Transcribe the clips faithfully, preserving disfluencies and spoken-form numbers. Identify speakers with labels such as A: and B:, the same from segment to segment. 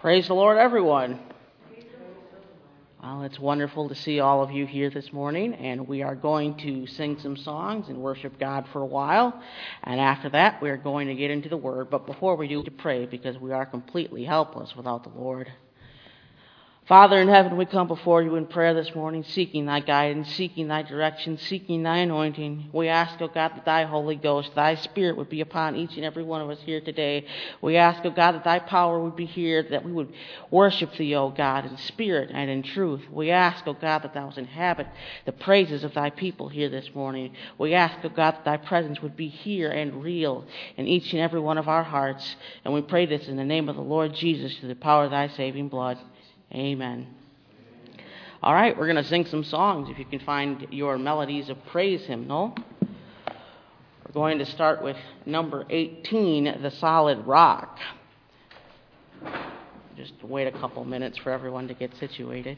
A: Praise the Lord, everyone. Well, it's wonderful to see all of you here this morning, and we are going to sing some songs and worship God for a while, and after that, we are going to get into the Word. But before we do, to pray, because we are completely helpless without the Lord. Father in heaven, we come before you in prayer this morning, seeking thy guidance, seeking thy direction, seeking thy anointing. We ask, O God, that thy Holy Ghost, thy Spirit would be upon each and every one of us here today. We ask, O God, that thy power would be here, that we would worship thee, O God, in spirit and in truth. We ask, O God, that thou would inhabit the praises of thy people here this morning. We ask, O God, that thy presence would be here and real in each and every one of our hearts. And we pray this in the name of the Lord Jesus, through the power of thy saving blood. Amen. All right, we're going to sing some songs. If you can find your melodies of praise hymnal. We're going to start with number eighteen, The Solid Rock. Just wait a couple minutes for everyone to get situated.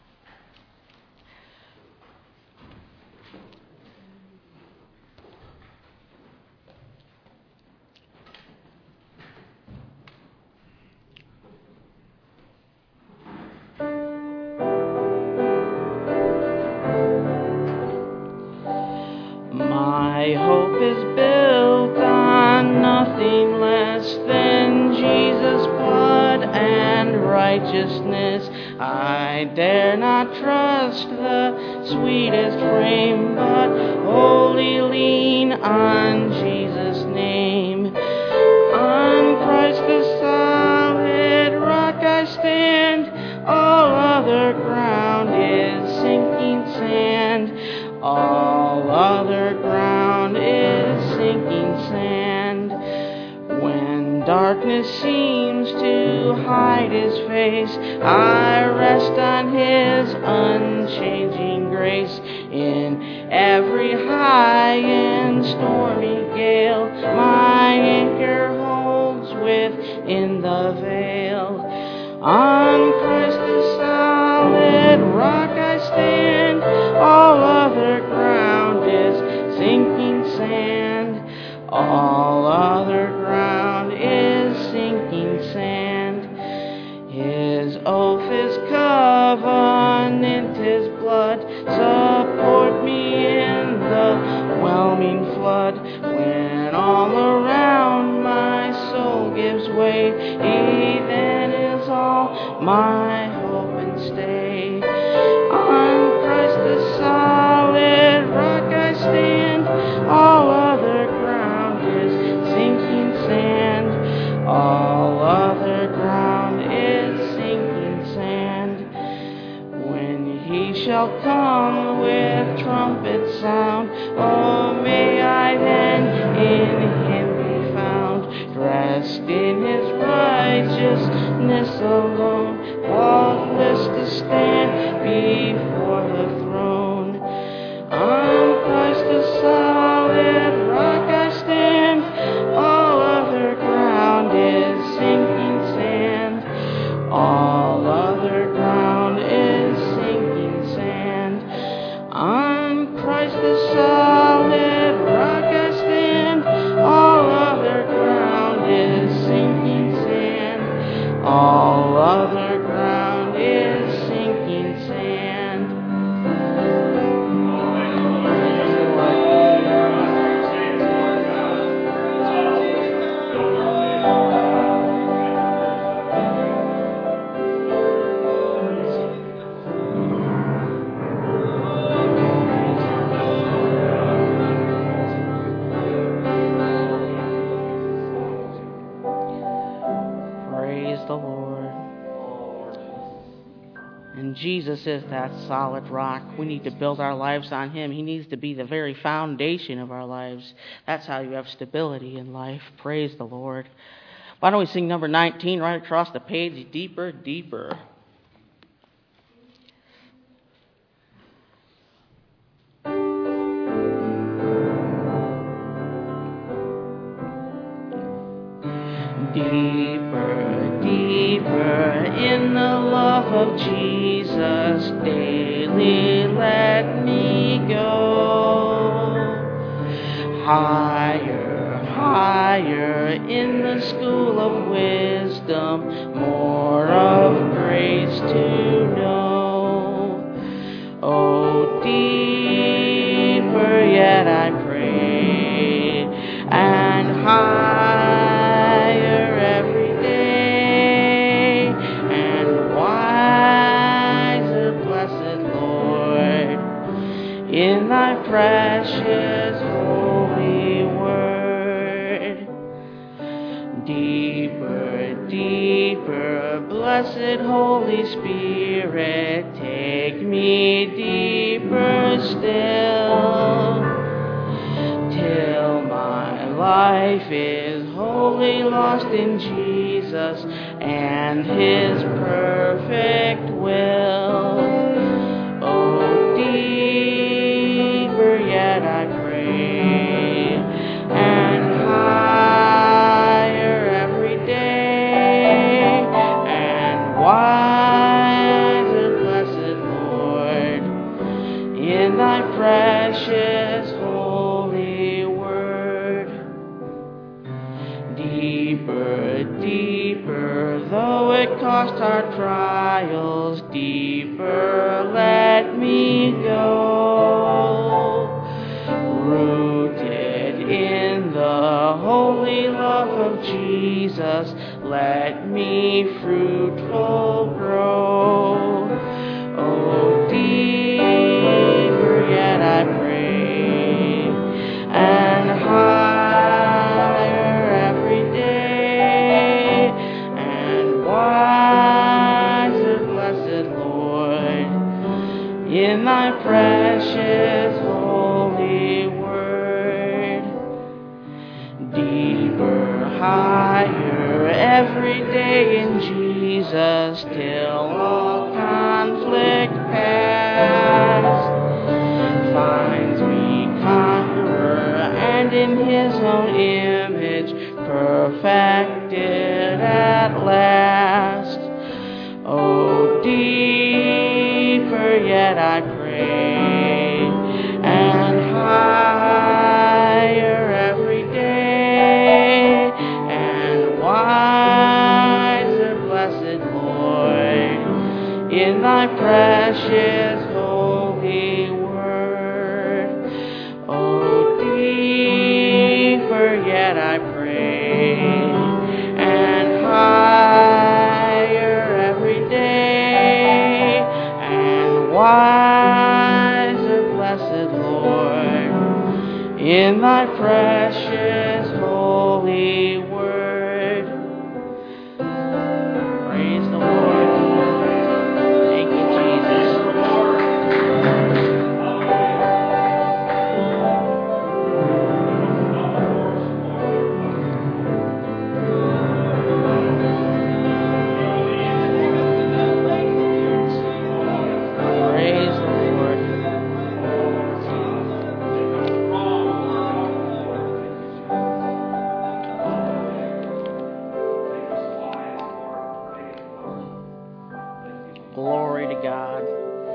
A: My hope is built on nothing less than Jesus' blood and righteousness. I dare not trust the sweetest frame, but wholly lean on Jesus' name. On Christ the solid rock I stand, all other ground is sinking sand. All other ground is sinking sand. When darkness seems to hide his face, I rest on his unchanging grace. In every high and stormy gale, my anchor holds within the veil. On Christ the solid rock I stand, all other ground is sinking sand. All other ground is sinking sand. His oath, his covenant, his blood support me in the whelming flood. When all around my soul gives way, he then is all my hope and stay. On Christ the solid rock I stand, all other ground is sinking sand. All other ground is sinking sand. When he shall come with trumpet sound, oh, may I then in him be found, dressed in his righteousness alone, faultless to stand before the throne. On Christ the solid rock I stand, all other ground is sinking sand. All other ground is sinking sand. On Christ the solid rock I stand, all other ground is sinking sand. All other ground is sinking sand. Praise the Lord. And Jesus is that solid rock. We need to build our lives on him. He needs to be the very foundation of our lives. That's how you have stability in life. Praise the Lord. Why don't we sing number nineteen right across the page, Deeper, Deeper. Deeper, deeper in the love of Jesus, daily let me go. Higher, higher in the school of wisdom, more Deeper, deeper, blessed Holy Spirit, take me deeper still, till my life is wholly lost in Jesus and His perfect will. Oh, deeper yet I pray, and higher every day, and wiser, blessed Lord, in Thy precious holy word. Deeper, deeper, though it cost our trials, deeper let me go, rooted in the holy love of Jesus, let me fruitful grow. Oh, deeper yet I pray, and higher every day, and wiser, blessed Lord, in Thy precious holy word. Deeper, higher every day in Jesus, till all conflict past finds me conqueror, and in His own image perfected at last. Oh, deeper yet I pray, and higher every day, and wiser, blessed Lord, in Thy precious holy word. Oh, deeper yet I pray, and higher every day, and wiser, blessed Lord, in Thy precious holy word. Praise the Lord. Thank you, Jesus. Praise the Lord. Glory to God.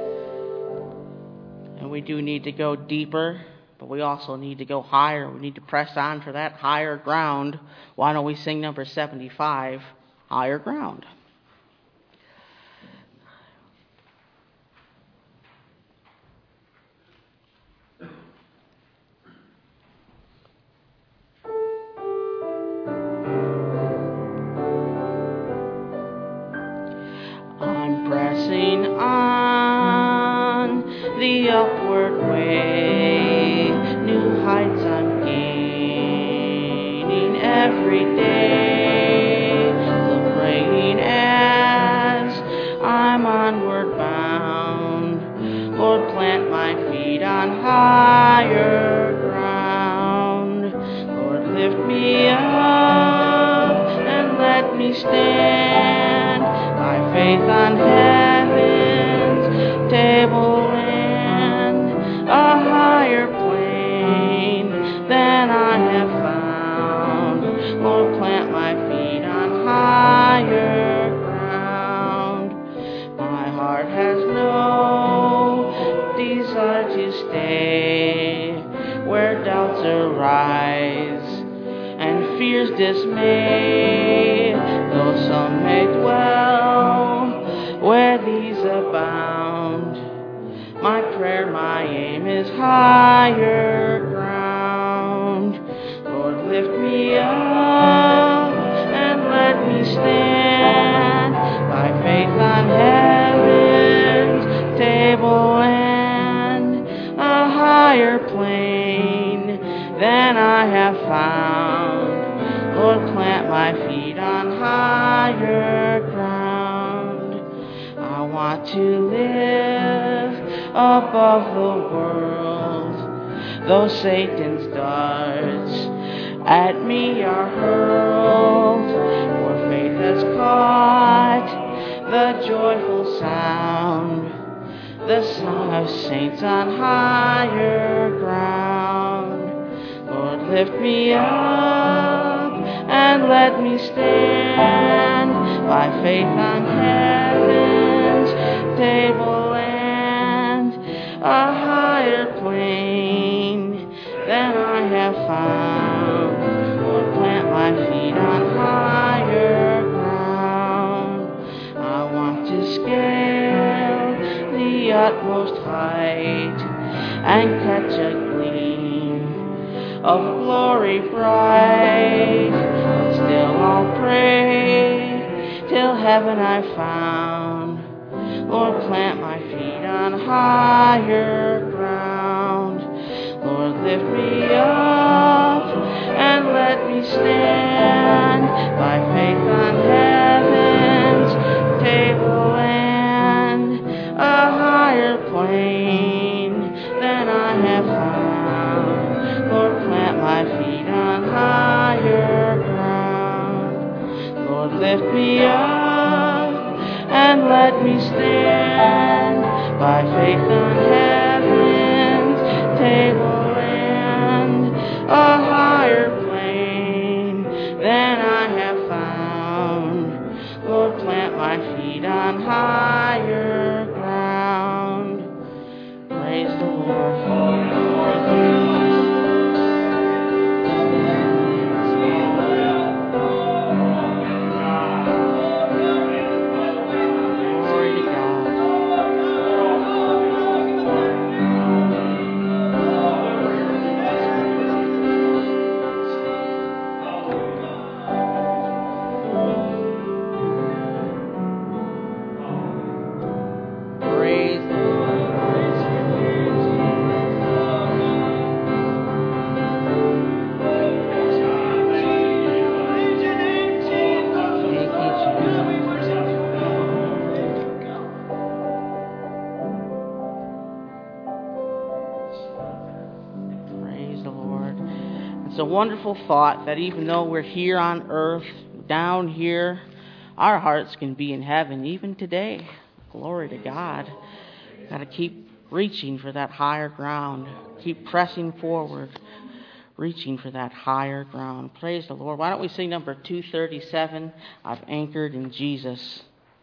A: And we do need to go deeper, but we also need to go higher. We need to press on for that higher ground. Why don't we sing number seventy-five, Higher Ground? I'm pressing on the upward way, new heights I'm gaining every day, still praying as I'm onward bound. Lord, plant my feet on higher ground. Lord, lift me up and let me stand by faith on heaven's tableland, a higher plane than I have found. Lord, plant my feet on higher ground. My heart has no desire to stay where doubts arise and fears dismay, though some may dwell where these abound. My prayer, my aim is higher ground. Lord, lift me up and let me stand by faith on heaven's tableland, a higher plane than I have found. Lord, plant my feet on higher ground. I want to live above the world, though Satan's darts at me are hurled, for faith has caught the joyful sound, the song of saints on higher ground. Lord, lift me up and let me stand by faith on heaven's tableland, a higher plane than I have found. Lord, plant my feet on higher ground. I want to scale the utmost height and catch a gleam of glory bright. But still I'll pray till heaven I found. Lord, plant my feet on higher ground. Lord, lift me up and let me stand by faith on heaven's tableland, a higher plane than I have found. Lord, plant my feet on higher ground. Lord, lift me up and let me stand by faith on heaven's tableland, a higher plane than I have found. Lord, plant my feet on higher ground. Praise the Lord. It's a wonderful thought that even though we're here on earth, down here, our hearts can be in heaven even today. Glory to God. Got to keep reaching for that higher ground. Keep pressing forward, reaching for that higher ground. Praise the Lord. Why don't we sing number two thirty-seven, I've Anchored in Jesus.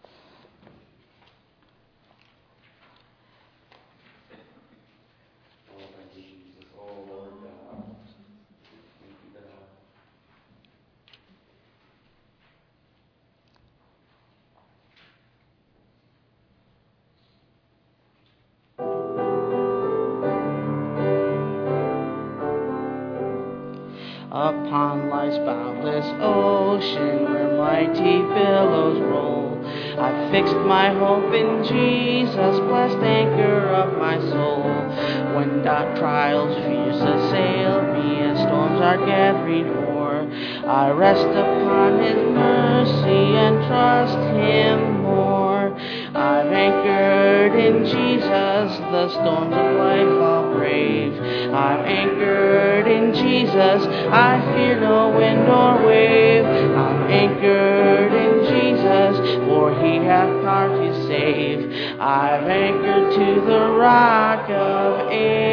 A: Upon life's boundless ocean where mighty billows roll, I've fixed my hope in Jesus, blessed anchor of my soul. When dark trials fierce assail me and storms are gathering o'er, I rest upon His mercy and trust Him more. I've anchored in Jesus, the storms of life I'll brave. I've anchored in Jesus, I fear no wind or wave. I'm anchored in Jesus, for He hath power to save. I've anchored to the rock of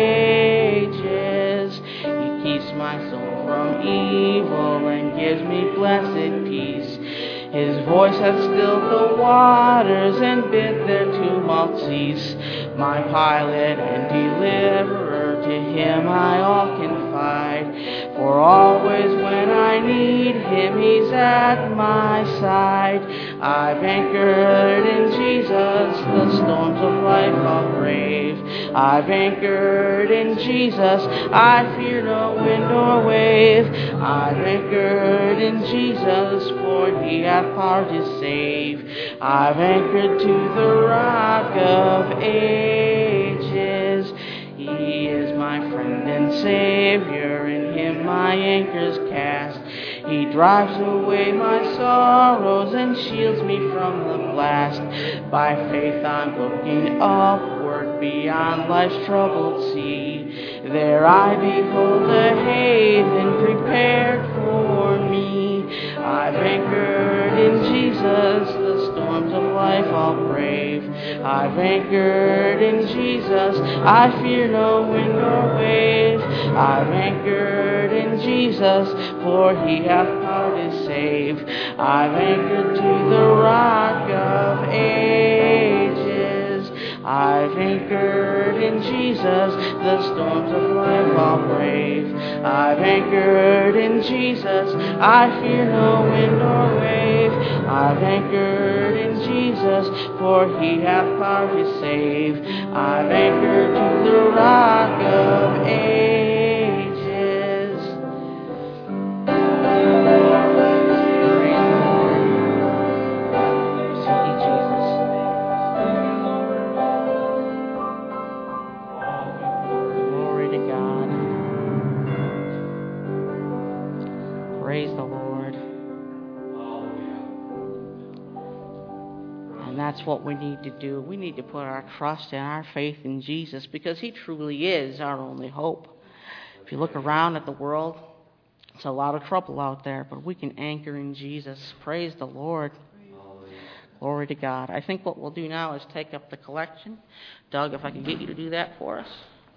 A: ages. He keeps my soul from evil and gives me blessed peace. His voice hath stilled the waters and bid their tumult cease. My pilot and deliverer, to Him I all confide. For always when I need Him, He's at my side. I've anchored in Jesus, the storms of life I'll brave. I've anchored in Jesus, I fear no wind or wave. I've anchored in Jesus, for He hath power to save. I've anchored to the rock of ages. He is my friend and Savior, in Him my anchor's cast. He drives away my sorrows and shields me from the blast. By faith I'm looking upward beyond life's troubled sea. There I behold a haven prepared for me. I've anchored in Jesus, the storms of life I'll brave. I've anchored in Jesus, I fear no wind or wave. I've anchored in Jesus, for he hath power to save. I've anchored to the rock of ages. I've anchored in Jesus, the storms of life I'll brave. I've anchored in Jesus, I fear no wind or wave. I've anchored in Jesus, for he hath power to save. I've anchored to the rock of ages. Praise the Lord. Thank you, Jesus. Glory to God. Praise the Lord. And that's what we need to do. We need to put our trust and our faith in Jesus because he truly is our only hope. If you look around at the world, it's a lot of trouble out there, but we can anchor in Jesus. Praise the Lord. Glory to God. I think what we'll do now is take up the collection. Doug, if I can get you to do that for us.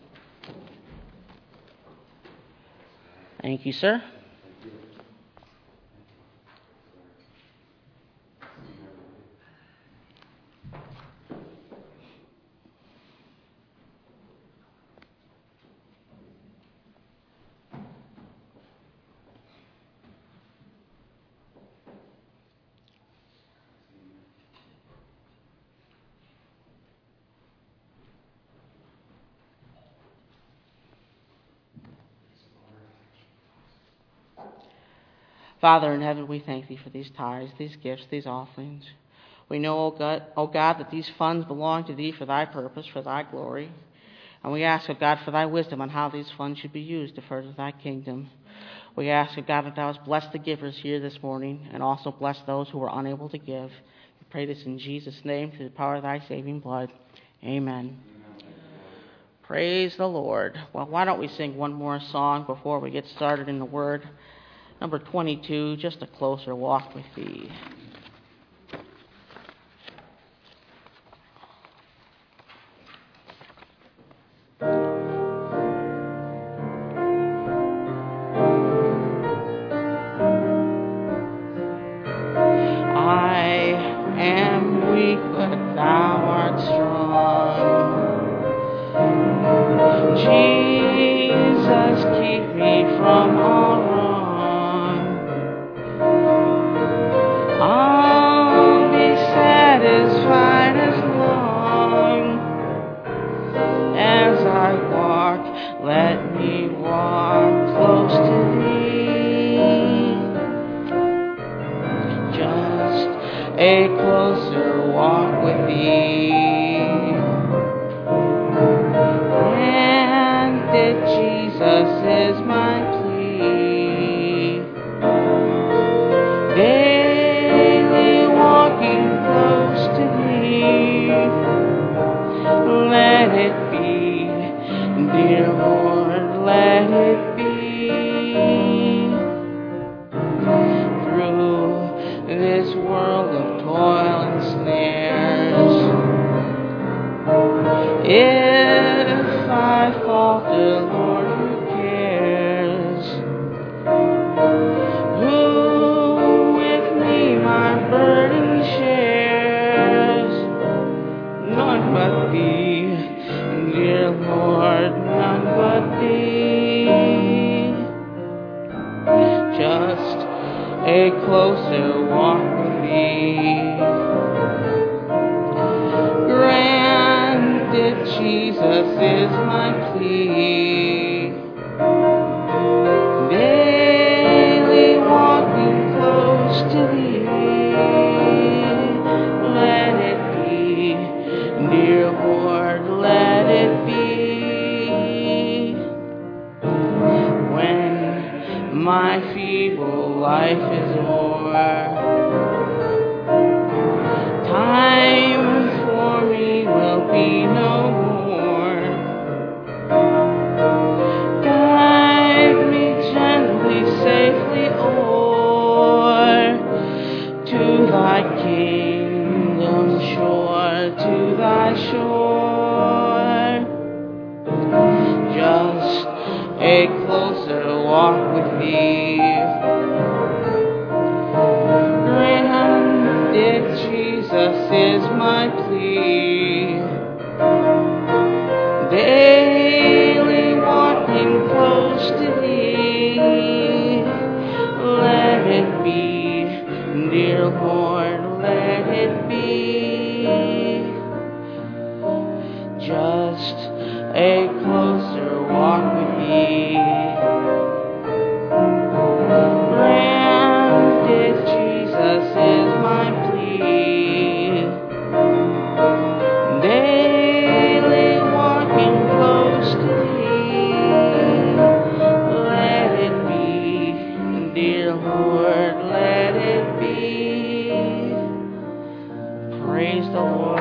A: Thank you, sir. Father in heaven, we thank thee for these tithes, these gifts, these offerings. We know, O God, O God, that these funds belong to thee for thy purpose, for thy glory. And we ask, O God, for thy wisdom on how these funds should be used to further thy kingdom. We ask, O God, that thou hast blessed the givers here this morning and also bless those who were unable to give. We pray this in Jesus' name through the power of thy saving blood. Amen. Praise the Lord. Well, why don't we sing one more song before we get started in the Word? Number twenty-two, Just a Closer Walk with Thee. I am weak, but thou art strong. Jesus, keep me from all wrong. I'll be satisfied as long as I walk. Let me walk close to thee. Just a closer walk with thee. Granted, Jesus is my plea. Daily walking close to thee. Let it be, dear Lord, let it be. Through this world of toil and snares, if I falter, Lord, who cares? Who with me my burden shares? None but thee, dear Lord, none but thee. Just a closer walk with thee. Granted, Jesus is my plea. Daily walking close to thee. Let it be, dear Lord, let it be. When my feeble life shore. Just a closer walk with thee. Granted, Jesus is my plea. Daily walking close to thee. Let it be, dear Lord, let it be. Just a closer walk with thee. Granted, Jesus is my plea. Daily walking close to thee. Let it be, dear Lord, let it be. Praise the Lord.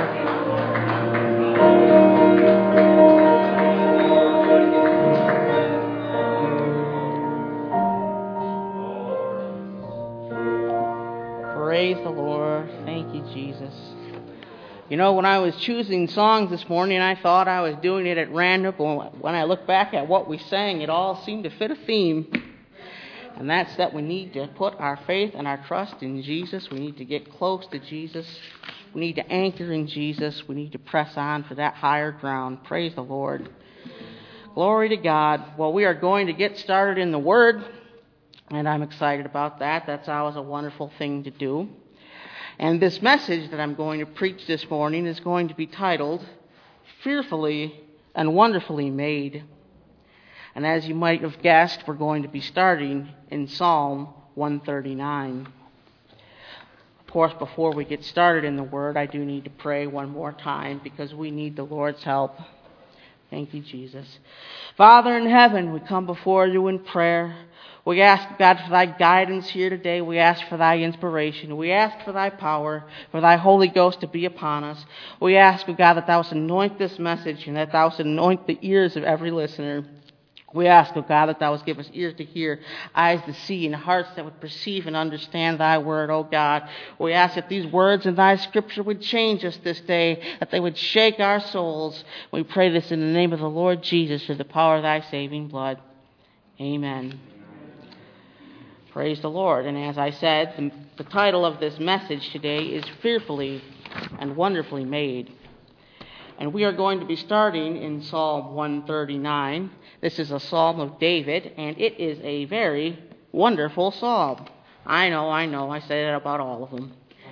A: Praise the Lord. Thank you, Jesus. You know, when I was choosing songs this morning, I thought I was doing it at random, but when I look back at what we sang, it all seemed to fit a theme. And that's that we need to put our faith and our trust in Jesus. We need to get close to Jesus. We need to anchor in Jesus. We need to press on for that higher ground. Praise the Lord. Glory to God. Well, we are going to get started in the Word, and I'm excited about that. That's always a wonderful thing to do. And this message that I'm going to preach this morning is going to be titled, Fearfully and Wonderfully Made. And as you might have guessed, we're going to be starting in Psalm one thirty-nine. Of course, before we get started in the Word, I do need to pray one more time because we need the Lord's help. Thank you, Jesus. Father in heaven, we come before you in prayer. We ask, God, for thy guidance here today. We ask for thy inspiration. We ask for thy power, for thy Holy Ghost to be upon us. We ask, God, that thou would anoint this message and that thou would anoint the ears of every listener. We ask, O God, that thou would give us ears to hear, eyes to see, and hearts that would perceive and understand thy word, O God. We ask that these words in thy scripture would change us this day, that they would shake our souls. We pray this in the name of the Lord Jesus, through the power of thy saving blood. Amen. Praise the Lord. And as I said, the, the title of this message today is Fearfully and Wonderfully Made. And we are going to be starting in Psalm one thirty-nine. This is a psalm of David, and it is a very wonderful psalm. I know, I know, I say that about all of them.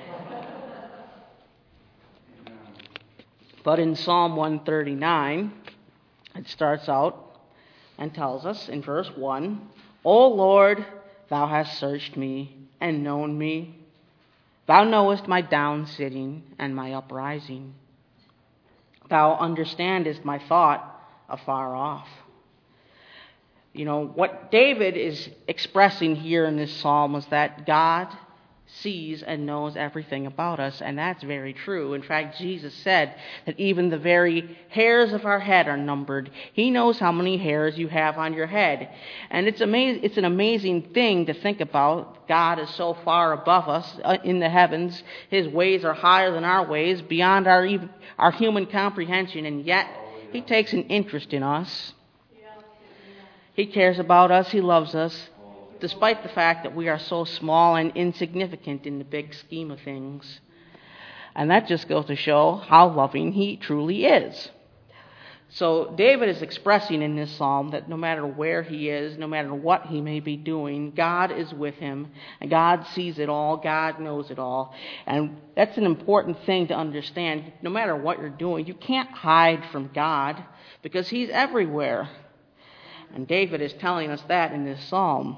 A: But in Psalm one thirty-nine, it starts out and tells us in verse one, O Lord, thou hast searched me and known me. Thou knowest my down sitting and my uprising. Thou understandest my thought afar off. You know, what David is expressing here in this psalm is that God sees and knows everything about us, and that's very true. In fact, Jesus said that even the very hairs of our head are numbered. He knows how many hairs you have on your head. And it's amaz- it's an amazing thing to think about. God is so far above us uh, in the heavens. His ways are higher than our ways, beyond our, even, our human comprehension, and yet He takes an interest in us. He cares about us. He loves us, despite the fact that we are so small and insignificant in the big scheme of things. And that just goes to show how loving He truly is. So David is expressing in this psalm that no matter where he is, no matter what he may be doing, God is with him. And God sees it all. God knows it all. And that's an important thing to understand. No matter what you're doing, you can't hide from God because He's everywhere. And David is telling us that in this psalm.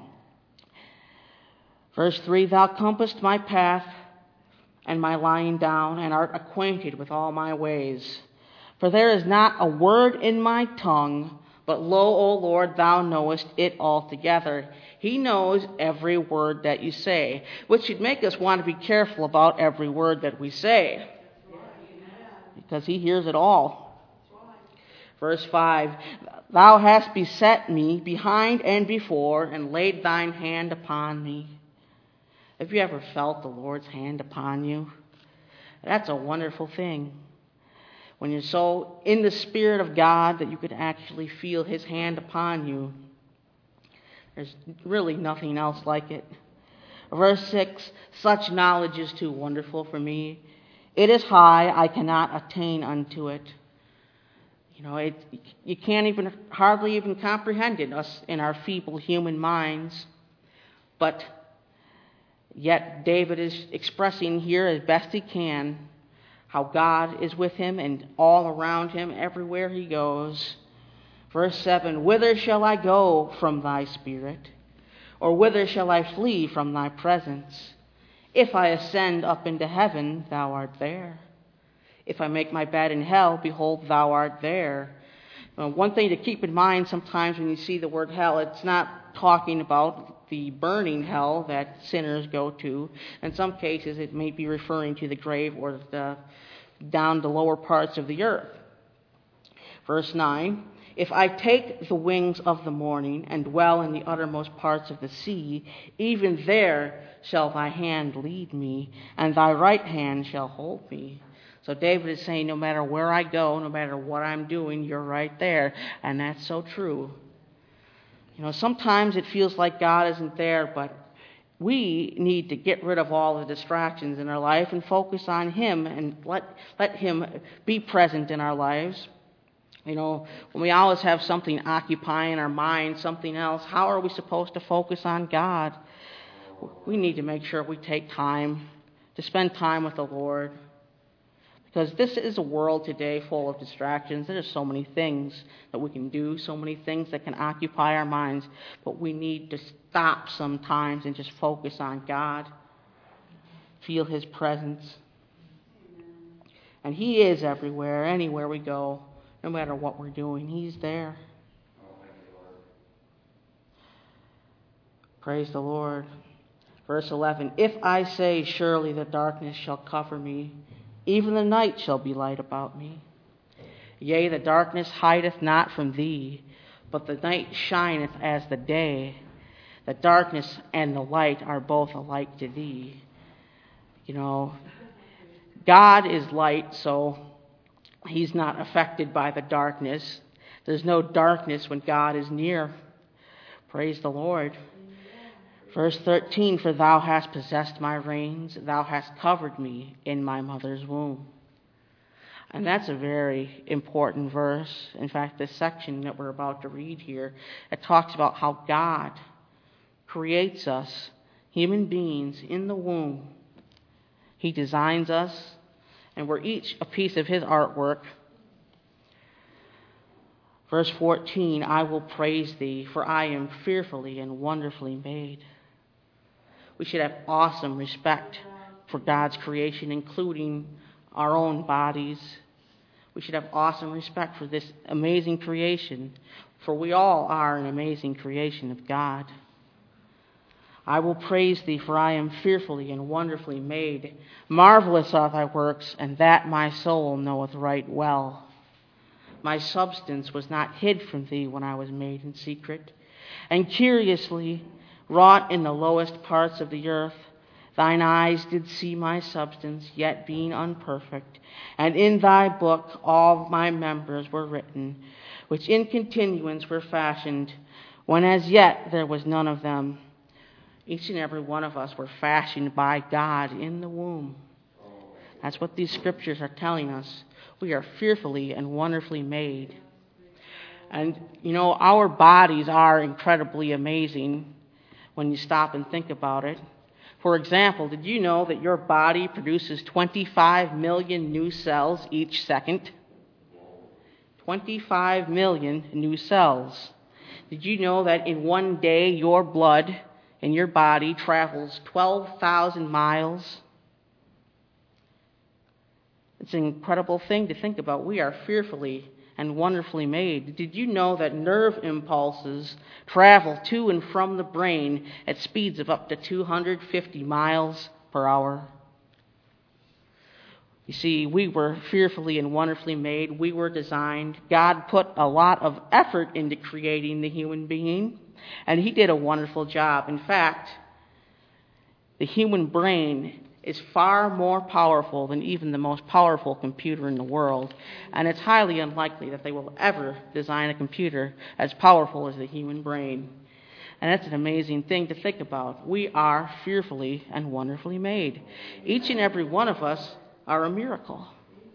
A: Verse three, Thou compassest my path and my lying down, and art acquainted with all my ways. For there is not a word in my tongue, but lo, O Lord, thou knowest it altogether. He knows every word that you say, which should make us want to be careful about every word that we say, because He hears it all. Verse five, Thou hast beset me behind and before, and laid thine hand upon me. Have you ever felt the Lord's hand upon you? That's a wonderful thing. when you're so in the Spirit of God that you can actually feel His hand upon you. There's really nothing else like it. Verse six, such knowledge is too wonderful for me. It is high, I cannot attain unto it. You know, it, you can't even, hardly even comprehend it, us in our feeble human minds. But yet David is expressing here as best he can how God is with him and all around him everywhere he goes. Verse seven, whither shall I go from thy spirit? Or whither shall I flee from thy presence? If I ascend up into heaven, thou art there. If I make my bed in hell, behold, thou art there. Uh, one thing to keep in mind sometimes when you see the word hell, it's not talking about the burning hell that sinners go to. In some cases, it may be referring to the grave or the, down the lower parts of the earth. Verse nine, if I take the wings of the morning and dwell in the uttermost parts of the sea, even there shall thy hand lead me, and thy right hand shall hold me. So David is saying, no matter where I go, no matter what I'm doing, you're right there. And that's so true. You know, sometimes it feels like God isn't there, but we need to get rid of all the distractions in our life and focus on Him and let, let Him be present in our lives. You know, when we always have something occupying our mind, something else, how are we supposed to focus on God? We need to make sure we take time to spend time with the Lord. Because this is a world today full of distractions. There are so many things that we can do, so many things that can occupy our minds. But we need to stop sometimes and just focus on God. Feel His presence. And He is everywhere, anywhere we go, no matter what we're doing. He's there. Praise the Lord. Verse eleven, if I say, surely the darkness shall cover me, even the night shall be light about me. Yea, the darkness hideth not from thee, but the night shineth as the day. The darkness and the light are both alike to thee. You know, God is light, so He's not affected by the darkness. There's no darkness when God is near. Praise the Lord. Verse thirteen, for thou hast possessed my reins, thou hast covered me in my mother's womb. And that's a very important verse. In fact, this section that we're about to read here, it talks about how God creates us, human beings, in the womb. He designs us, and we're each a piece of His artwork. Verse fourteen, I will praise thee, for I am fearfully and wonderfully made. We should have awesome respect for God's creation, including our own bodies. We should have awesome respect for this amazing creation, for we all are an amazing creation of God. I will praise thee, for I am fearfully and wonderfully made. Marvelous are thy works, and that my soul knoweth right well. My substance was not hid from thee when I was made in secret, and curiously wrought in the lowest parts of the earth. Thine eyes did see my substance, yet being unperfect. And in thy book all my members were written, which in continuance were fashioned, when as yet there was none of them. Each and every one of us were fashioned by God in the womb. That's what these scriptures are telling us. We are fearfully and wonderfully made. And, you know, our bodies are incredibly amazing when you stop and think about it. For example, did you know that your body produces twenty-five million new cells each second? twenty-five million new cells. Did you know that in one day your blood in your body travels twelve thousand miles? It's an incredible thing to think about. We are fearfully and wonderfully made. Did you know that nerve impulses travel to and from the brain at speeds of up to two hundred fifty miles per hour? You see, we were fearfully and wonderfully made. We were designed. God put a lot of effort into creating the human being, and He did a wonderful job. In fact, the human brain is far more powerful than even the most powerful computer in the world, and it's highly unlikely that they will ever design a computer as powerful as the human brain. And that's an amazing thing to think about. We are fearfully and wonderfully made. Each and every one of us are a miracle.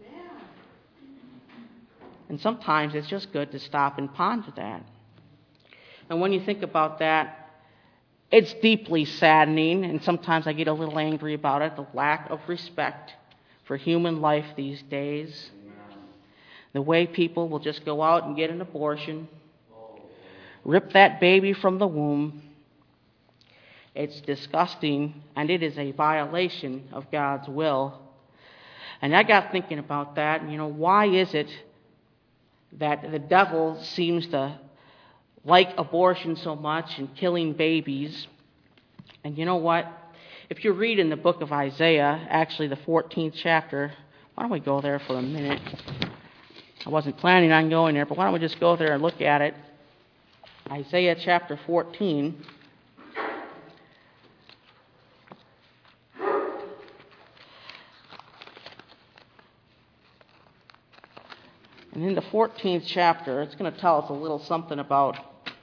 A: And sometimes it's just good to stop and ponder that. And when you think about that, it's deeply saddening, and sometimes I get a little angry about it, the lack of respect for human life these days. The way people will just go out and get an abortion, rip that baby from the womb. It's disgusting, and it is a violation of God's will. And I got thinking about that, and you know, why is it that the devil seems to like abortion so much and killing babies? And you know what? If you read in the book of Isaiah, actually the fourteenth chapter, why don't we go there for a minute? I wasn't planning on going there, but why don't we just go there and look at it? Isaiah chapter fourteen. And in the fourteenth chapter, it's going to tell us a little something about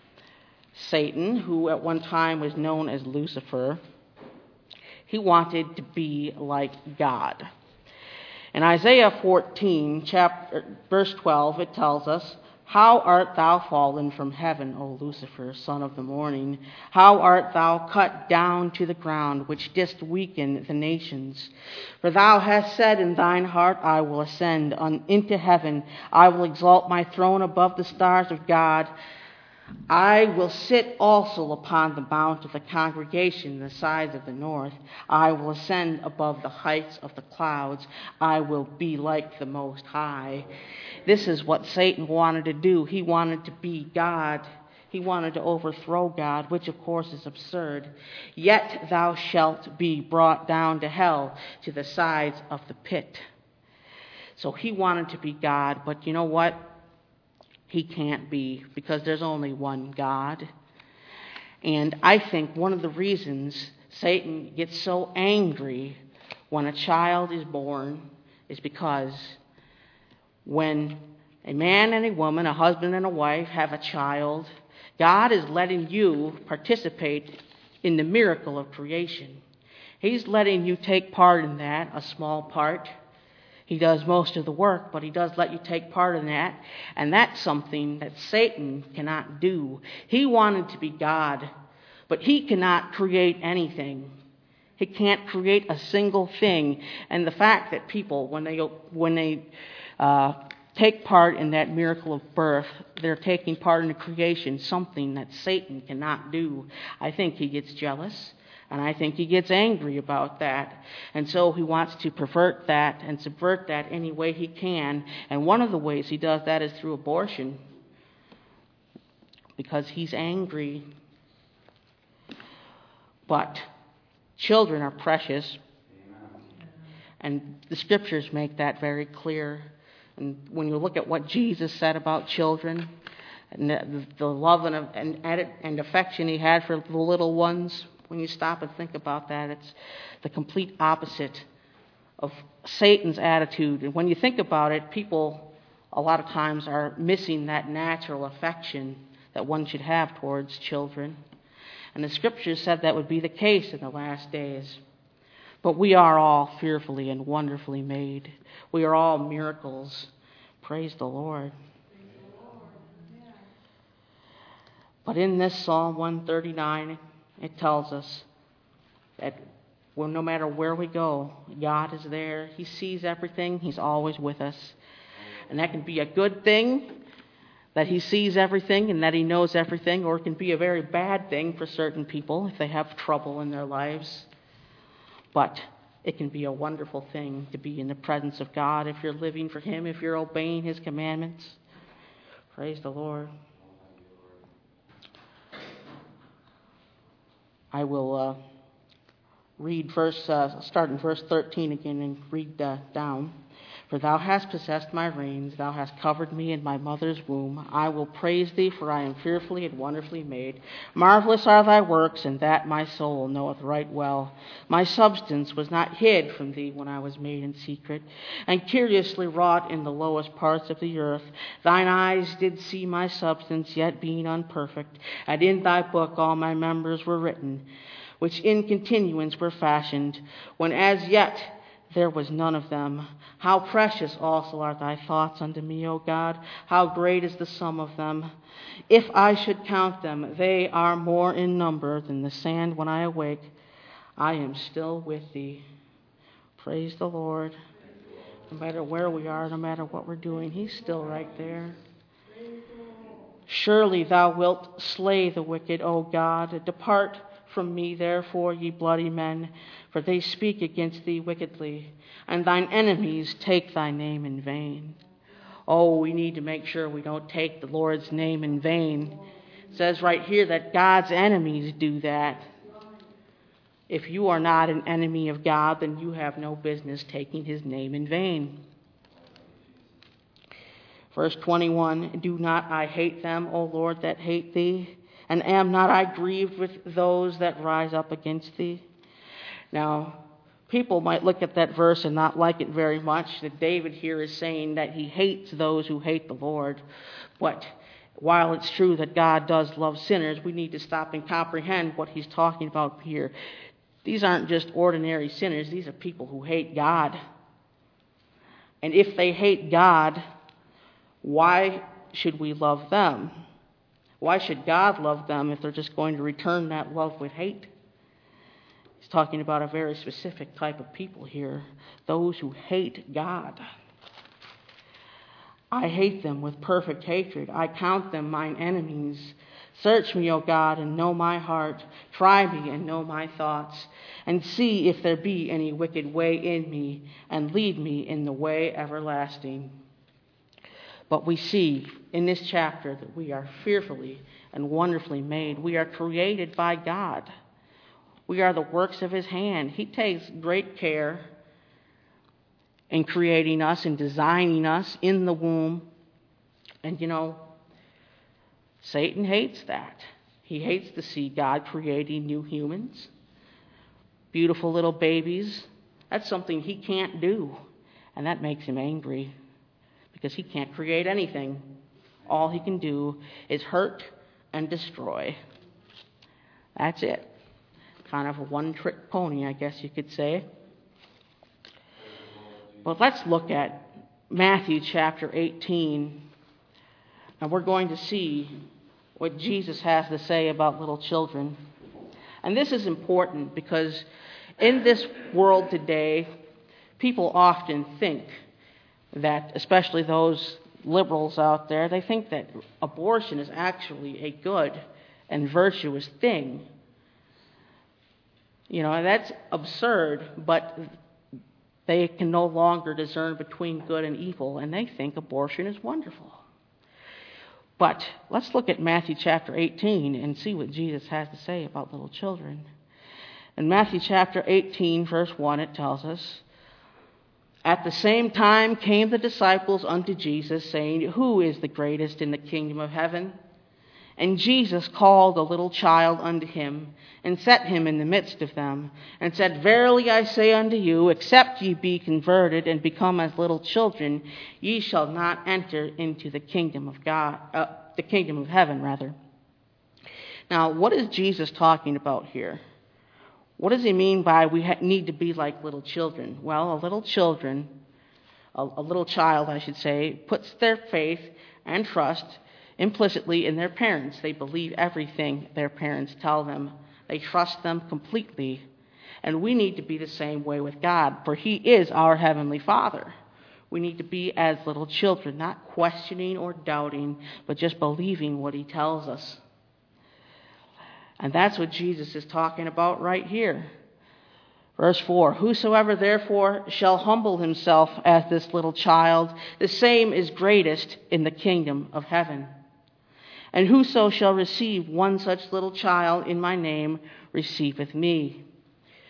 A: Satan, who at one time was known as Lucifer. He wanted to be like God. In Isaiah fourteen, chapter, verse twelve, it tells us, "How art thou fallen from heaven, O Lucifer, son of the morning? How art thou cut down to the ground, which didst weaken the nations? For thou hast said in thine heart, I will ascend on, into heaven. I will exalt my throne above the stars of God. I will sit also upon the mount of the congregation in the sides of the north. I will ascend above the heights of the clouds. I will be like the Most High." This is what Satan wanted to do. He wanted to be God. He wanted to overthrow God, which of course is absurd. "Yet thou shalt be brought down to hell, to the sides of the pit." So he wanted to be God, but you know what? He can't be, because there's only one God. And I think one of the reasons Satan gets so angry when a child is born is because when a man and a woman, a husband and a wife, have a child, God is letting you participate in the miracle of creation. He's letting you take part in that, a small part. He does most of the work, but he does let you take part in that. And that's something that Satan cannot do. He wanted to be God, but he cannot create anything. He can't create a single thing. And the fact that people, when they when they uh, take part in that miracle of birth, they're taking part in the creation, something that Satan cannot do. I think he gets jealous. And I think he gets angry about that. And so he wants to pervert that and subvert that any way he can. And one of the ways he does that is through abortion, because he's angry. But children are precious. And the scriptures make that very clear. And when you look at what Jesus said about children, and the, the love and, and, and affection he had for the little ones, when you stop and think about that, it's the complete opposite of Satan's attitude. And when you think about it, people a lot of times are missing that natural affection that one should have towards children. And the scriptures said that would be the case in the last days. But we are all fearfully and wonderfully made. We are all miracles. Praise the Lord. But in this Psalm one thirty-nine, it tells us that well, no matter where we go, God is there. He sees everything. He's always with us. And that can be a good thing, that he sees everything and that he knows everything, or it can be a very bad thing for certain people if they have trouble in their lives. But it can be a wonderful thing to be in the presence of God if you're living for him, if you're obeying his commandments. Praise the Lord. I will uh, read verse, uh, start in verse thirteen again and read uh, down. For thou hast possessed my reins, thou hast covered me in my mother's womb. I will praise thee, for I am fearfully and wonderfully made. Marvelous are thy works, and that my soul knoweth right well. My substance was not hid from thee when I was made in secret, and curiously wrought in the lowest parts of the earth. Thine eyes did see my substance, yet being unperfect, and in thy book all my members were written, which in continuance were fashioned, when as yet there was none of them. How precious also are thy thoughts unto me, O God! How great is the sum of them! If I should count them, they are more in number than the sand when I awake. I am still with thee. Praise the Lord. No matter where we are, no matter what we're doing, he's still right there. Surely thou wilt slay the wicked, O God. Depart from me, therefore, ye bloody men, for they speak against thee wickedly, and thine enemies take thy name in vain. Oh, we need to make sure we don't take the Lord's name in vain. It says right here that God's enemies do that. If you are not an enemy of God, then you have no business taking his name in vain. Verse twenty-one, do not I hate them, O Lord, that hate thee? And am not I grieved with those that rise up against thee? Now, people might look at that verse and not like it very much, that David here is saying that he hates those who hate the Lord. But while it's true that God does love sinners, we need to stop and comprehend what he's talking about here. These aren't just ordinary sinners. These are people who hate God. And if they hate God, why should we love them? Why should God love them if they're just going to return that love with hate? He's talking about a very specific type of people here, those who hate God. I hate them with perfect hatred. I count them mine enemies. Search me, O God, and know my heart. Try me and know my thoughts, and see if there be any wicked way in me, and lead me in the way everlasting. But we see in this chapter that we are fearfully and wonderfully made. We are created by God. We are the works of his hand. He takes great care in creating us and designing us in the womb. And you know, Satan hates that. He hates to see God creating new humans, beautiful little babies. That's something he can't do, and that makes him angry. Because he can't create anything. All he can do is hurt and destroy. That's it. Kind of a one-trick pony, I guess you could say. But let's look at Matthew chapter eighteen. And we're going to see what Jesus has to say about little children. And this is important because in this world today, people often think that, especially those liberals out there, they think that abortion is actually a good and virtuous thing. You know, that's absurd, but they can no longer discern between good and evil, and they think abortion is wonderful. But let's look at Matthew chapter eighteen and see what Jesus has to say about little children. In Matthew chapter eighteen, verse one, it tells us, at the same time came the disciples unto Jesus, saying, who is the greatest in the kingdom of heaven? And Jesus called a little child unto him, and set him in the midst of them, and said, verily I say unto you, except ye be converted and become as little children, ye shall not enter into the kingdom of God, uh, the kingdom of heaven, rather. Now, what is Jesus talking about here? What does he mean by we ha- need to be like little children? Well, a little children, a, a little child, I should say, puts their faith and trust implicitly in their parents. They believe everything their parents tell them. They trust them completely. And we need to be the same way with God, for he is our heavenly Father. We need to be as little children, not questioning or doubting, but just believing what he tells us. And that's what Jesus is talking about right here. Verse four, whosoever therefore shall humble himself as this little child, the same is greatest in the kingdom of heaven. And whoso shall receive one such little child in my name receiveth me.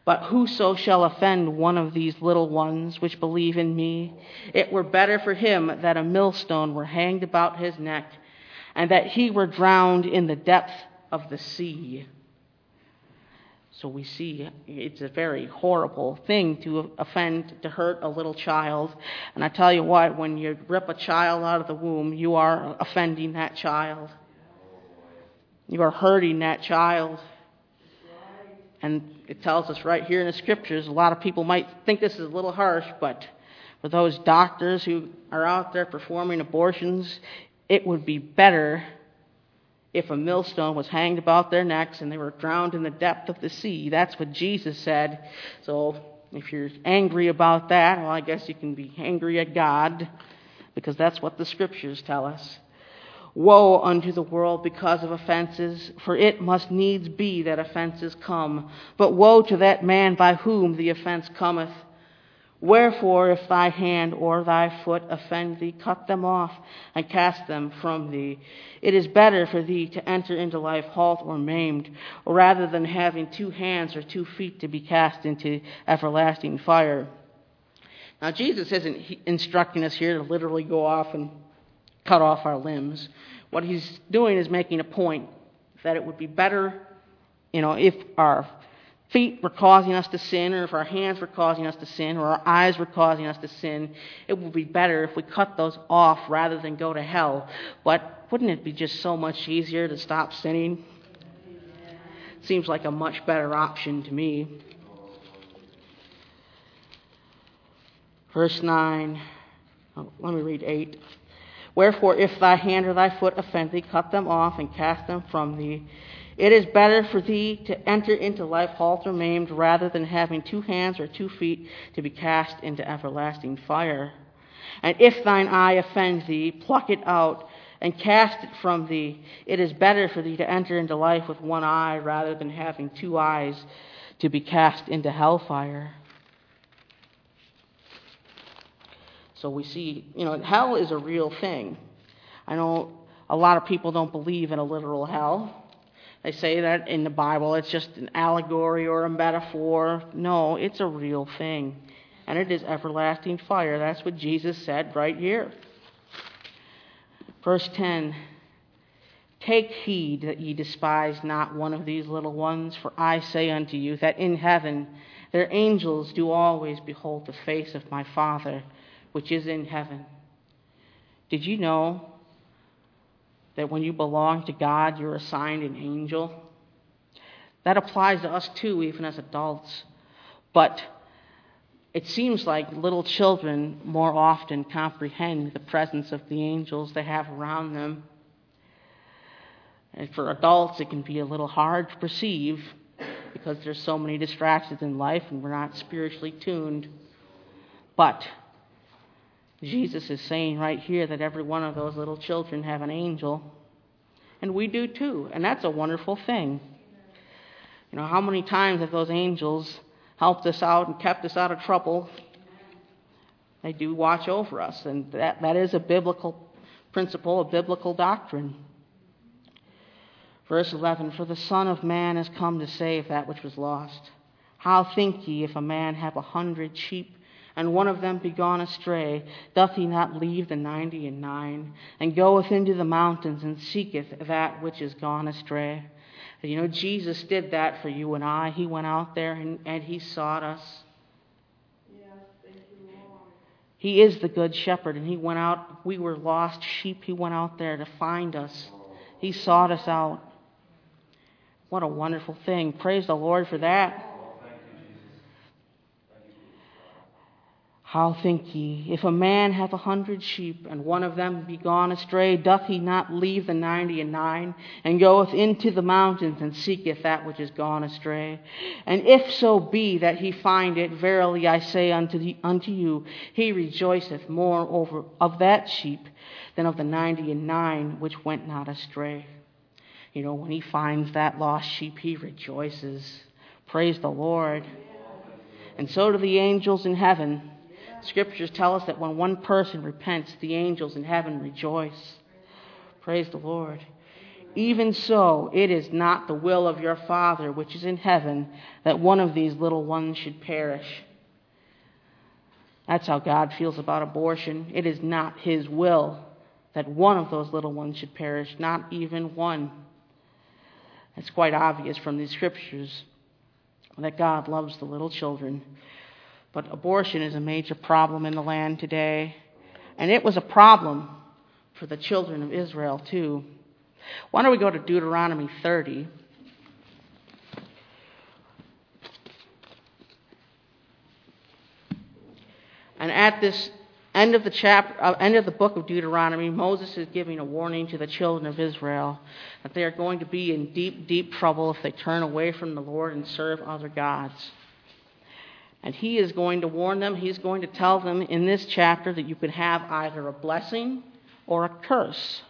A: But whoso shall offend one of these little ones which believe in me, it were better for him that a millstone were hanged about his neck, and that he were drowned in the depth of the sea. So we see it's a very horrible thing to offend, to hurt a little child. And I tell you what, when you rip a child out of the womb, you are offending that child. You are hurting that child. And it tells us right here in the scriptures, a lot of people might think this is a little harsh, but for those doctors who are out there performing abortions, it would be better if a millstone was hanged about their necks and they were drowned in the depth of the sea. That's what Jesus said. So if you're angry about that, well, I guess you can be angry at God, because that's what the scriptures tell us. Woe unto the world because of offenses, for it must needs be that offenses come. But woe to that man by whom the offense cometh. Wherefore, if thy hand or thy foot offend thee, cut them off, and cast them from thee. It is better for thee to enter into life halt or maimed, rather than having two hands or two feet to be cast into everlasting fire. Now, Jesus isn't instructing us here to literally go off and cut off our limbs. What he's doing is making a point that it would be better, you know, if our feet were causing us to sin, or if our hands were causing us to sin, or our eyes were causing us to sin, it would be better if we cut those off rather than go to hell. But wouldn't it be just so much easier to stop sinning? Seems like a much better option to me. Verse nine. Oh, let me read eight. Wherefore, if thy hand or thy foot offend thee, cut them off and cast them from thee. It is better for thee to enter into life halt or maimed, rather than having two hands or two feet to be cast into everlasting fire. And if thine eye offend thee, pluck it out and cast it from thee. It is better for thee to enter into life with one eye, rather than having two eyes to be cast into hellfire. So we see, you know, hell is a real thing. I know a lot of people don't believe in a literal hell. They say that in the Bible it's just an allegory or a metaphor. No, it's a real thing. And it is everlasting fire. That's what Jesus said right here. Verse ten. Take heed that ye despise not one of these little ones, for I say unto you that in heaven their angels do always behold the face of my Father, which is in heaven. Did you know that when you belong to God, you're assigned an angel? That applies to us too, even as adults. But it seems like little children more often comprehend the presence of the angels they have around them. And for adults, it can be a little hard to perceive because there's so many distractions in life and we're not spiritually tuned. But Jesus is saying right here that every one of those little children have an angel. And we do too. And that's a wonderful thing. You know, how many times have those angels helped us out and kept us out of trouble? They do watch over us. And that, that is a biblical principle, a biblical doctrine. Verse eleven, for the Son of Man is come to save that which was lost. How think ye, if a man have a hundred sheep, and one of them be gone astray, doth he not leave the ninety and nine, and goeth into the mountains, and seeketh that which is gone astray? And you know, Jesus did that for you and I. He went out there and, and he sought us.
B: Yes, thank you, Lord.
A: He is the good shepherd, and he went out. We were lost sheep. He went out there to find us. He sought us out. What a wonderful thing. Praise the Lord for that. How think ye, if a man have a hundred sheep, and one of them be gone astray, doth he not leave the ninety and nine, and goeth into the mountains, and seeketh that which is gone astray? And if so be that he find it, verily I say unto, the, unto you, he rejoiceth more over of that sheep than of the ninety and nine which went not astray. You know, when he finds that lost sheep, he rejoices. Praise the Lord. And so do the angels in heaven. Scriptures tell us that when one person repents, the angels in heaven rejoice. Praise the Lord. Even so, it is not the will of your Father which is in heaven that one of these little ones should perish. That's how God feels about abortion. It is not his will that one of those little ones should perish, not even one. It's quite obvious from these scriptures that God loves the little children. But abortion is a major problem in the land today. And it was a problem for the children of Israel too. Why don't we go to Deuteronomy thirty? And at this end of the chapter, uh, end of the book of Deuteronomy, Moses is giving a warning to the children of Israel that they are going to be in deep, deep trouble if they turn away from the Lord and serve other gods. And he is going to warn them, he's going to tell them in this chapter that you can have either a blessing or a curse.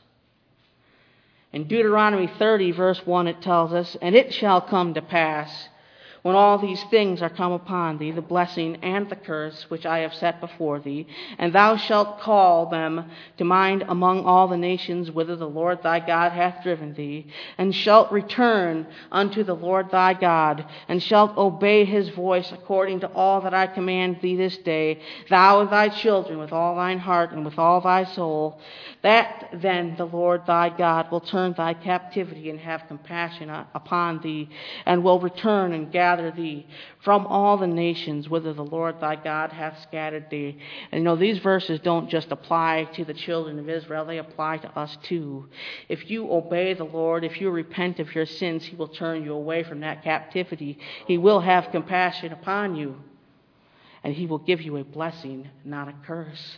A: In Deuteronomy thirty, verse one, it tells us, "And it shall come to pass, when all these things are come upon thee, the blessing and the curse which I have set before thee, and thou shalt call them to mind among all the nations whither the Lord thy God hath driven thee, and shalt return unto the Lord thy God, and shalt obey his voice according to all that I command thee this day, thou and thy children with all thine heart and with all thy soul, that then the Lord thy God will turn thy captivity and have compassion upon thee, and will return and gather Gather thee from all the nations whither the Lord thy God hath scattered thee." And you know, these verses don't just apply to the children of Israel, they apply to us too. If you obey the Lord, if you repent of your sins, he will turn you away from that captivity. He will have compassion upon you, and he will give you a blessing, not a curse.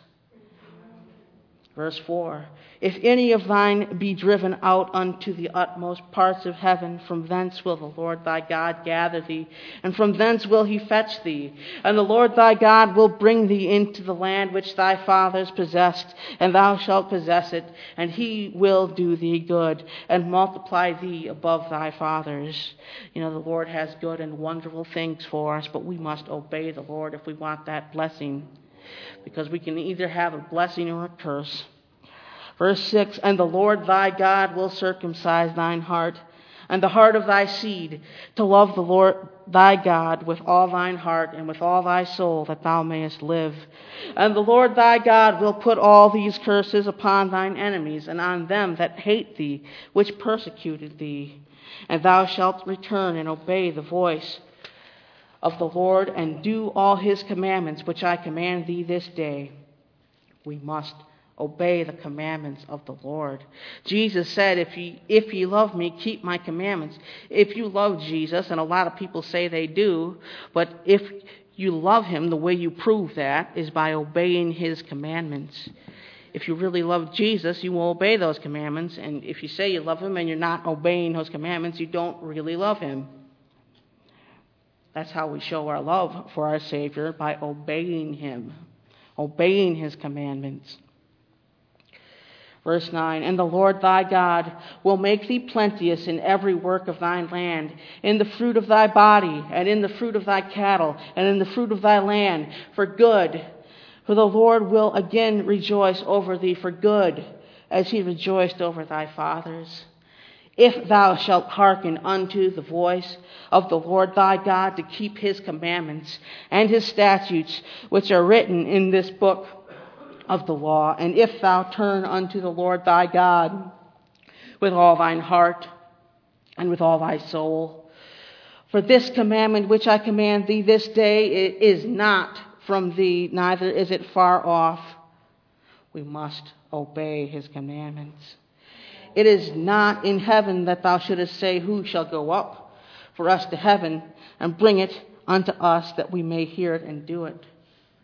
A: Verse four, "If any of thine be driven out unto the utmost parts of heaven, from thence will the Lord thy God gather thee, and from thence will he fetch thee. And the Lord thy God will bring thee into the land which thy fathers possessed, and thou shalt possess it, and he will do thee good, and multiply thee above thy fathers." You know, the Lord has good and wonderful things for us, but we must obey the Lord if we want that blessing, because we can either have a blessing or a curse. Verse six, "And the Lord thy God will circumcise thine heart, and the heart of thy seed, to love the Lord thy God with all thine heart and with all thy soul, that thou mayest live. And the Lord thy God will put all these curses upon thine enemies, and on them that hate thee, which persecuted thee. And thou shalt return and obey the voice of the Lord, and do all his commandments which I command thee this day." We must obey the commandments of the Lord. Jesus said, if ye, if ye love me, keep my commandments. If you love Jesus, and a lot of people say they do, but if you love him, the way you prove that is by obeying his commandments. If you really love Jesus, you will obey those commandments, and if you say you love him and you're not obeying those commandments, you don't really love him. That's how we show our love for our Savior, by obeying him, obeying his commandments. Verse nine, "And the Lord thy God will make thee plenteous in every work of thine land, in the fruit of thy body, and in the fruit of thy cattle, and in the fruit of thy land, for good. For the Lord will again rejoice over thee for good, as he rejoiced over thy fathers. If thou shalt hearken unto the voice of the Lord thy God, to keep his commandments and his statutes, which are written in this book of the law, and if thou turn unto the Lord thy God with all thine heart and with all thy soul. For this commandment which I command thee this day, it is not from thee, neither is it far off." We must obey his commandments. "It is not in heaven that thou shouldest say, Who shall go up for us to heaven, and bring it unto us, that we may hear it and do it."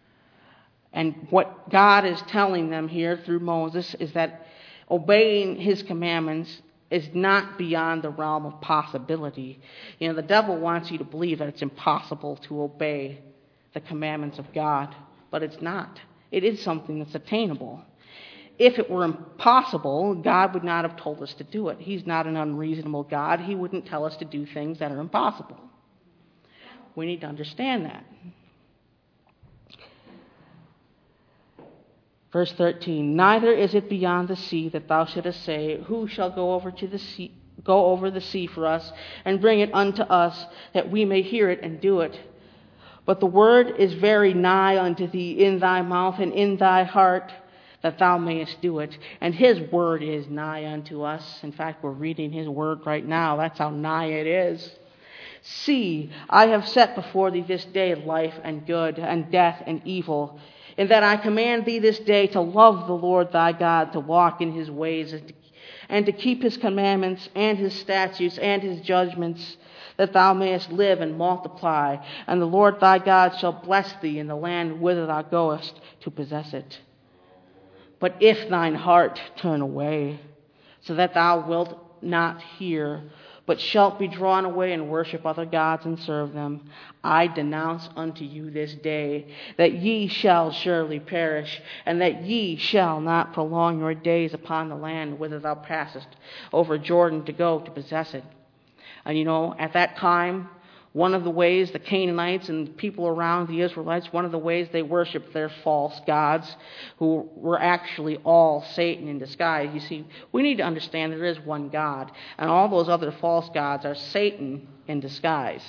A: And what God is telling them here through Moses is that obeying his commandments is not beyond the realm of possibility. You know, the devil wants you to believe that it's impossible to obey the commandments of God, but it's not. It is something that's attainable. If it were impossible, God would not have told us to do it. He's not an unreasonable God. He wouldn't tell us to do things that are impossible. We need to understand that. Verse thirteen, neither is it beyond the sea that thou shouldest say, who shall go over to the sea, go over the sea for us, and bring it unto us, that we may hear it and do it. But the word is very nigh unto thee, in thy mouth and in thy heart, that thou mayest do it. And his word is nigh unto us. In fact, we're reading his word right now. That's how nigh it is. See, I have set before thee this day life and good, and death and evil, in that I command thee this day to love the Lord thy God, to walk in his ways, and to, and to keep his commandments and his statutes and his judgments, that thou mayest live and multiply. And the Lord thy God shall bless thee in the land whither thou goest to possess it. But if thine heart turn away, so that thou wilt not hear, but shalt be drawn away and worship other gods and serve them, I denounce unto you this day that ye shall surely perish, and that ye shall not prolong your days upon the land whither thou passest over Jordan to go to possess it. And you know, at that time, one of the ways the Canaanites and people around the Israelites, one of the ways they worshiped their false gods, who were actually all Satan in disguise. You see, we need to understand there is one God, and all those other false gods are Satan in disguise.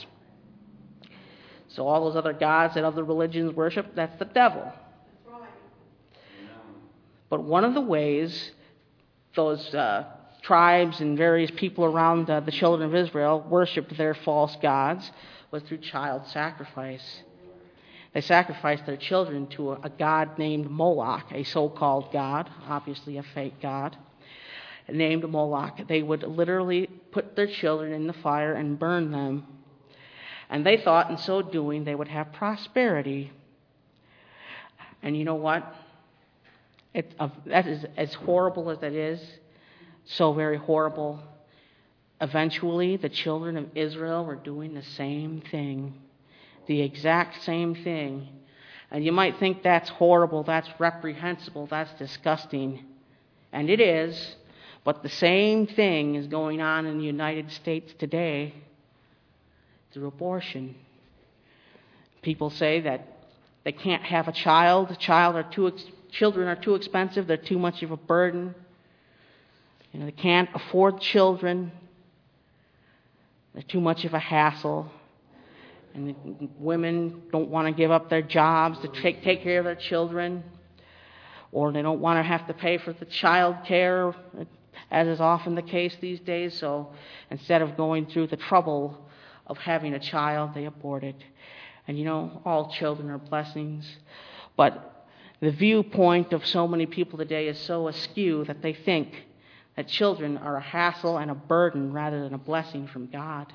A: So all those other gods that other religions worship, that's the devil.
B: That's right.
A: But one of the ways those uh, tribes and various people around uh, the children of Israel worshipped their false gods was through child sacrifice. They sacrificed their children to a, a god named Moloch, a so-called god, obviously a fake god, named Moloch. They would literally put their children in the fire and burn them. And they thought in so doing they would have prosperity. And you know what? It, uh, that is as horrible as that is. So very horrible. Eventually, the children of Israel were doing the same thing. The exact same thing. And you might think that's horrible, that's reprehensible, that's disgusting. And it is. But the same thing is going on in the United States today through abortion. People say that they can't have a child. Child are too ex- children are too expensive. They're too much of a burden. You know, they can't afford children. They're too much of a hassle. And women don't want to give up their jobs to take, take care of their children. Or they don't want to have to pay for the child care, as is often the case these days. So instead of going through the trouble of having a child, they abort it. And you know, all children are blessings. But the viewpoint of so many people today is so askew that they think that children are a hassle and a burden rather than a blessing from God.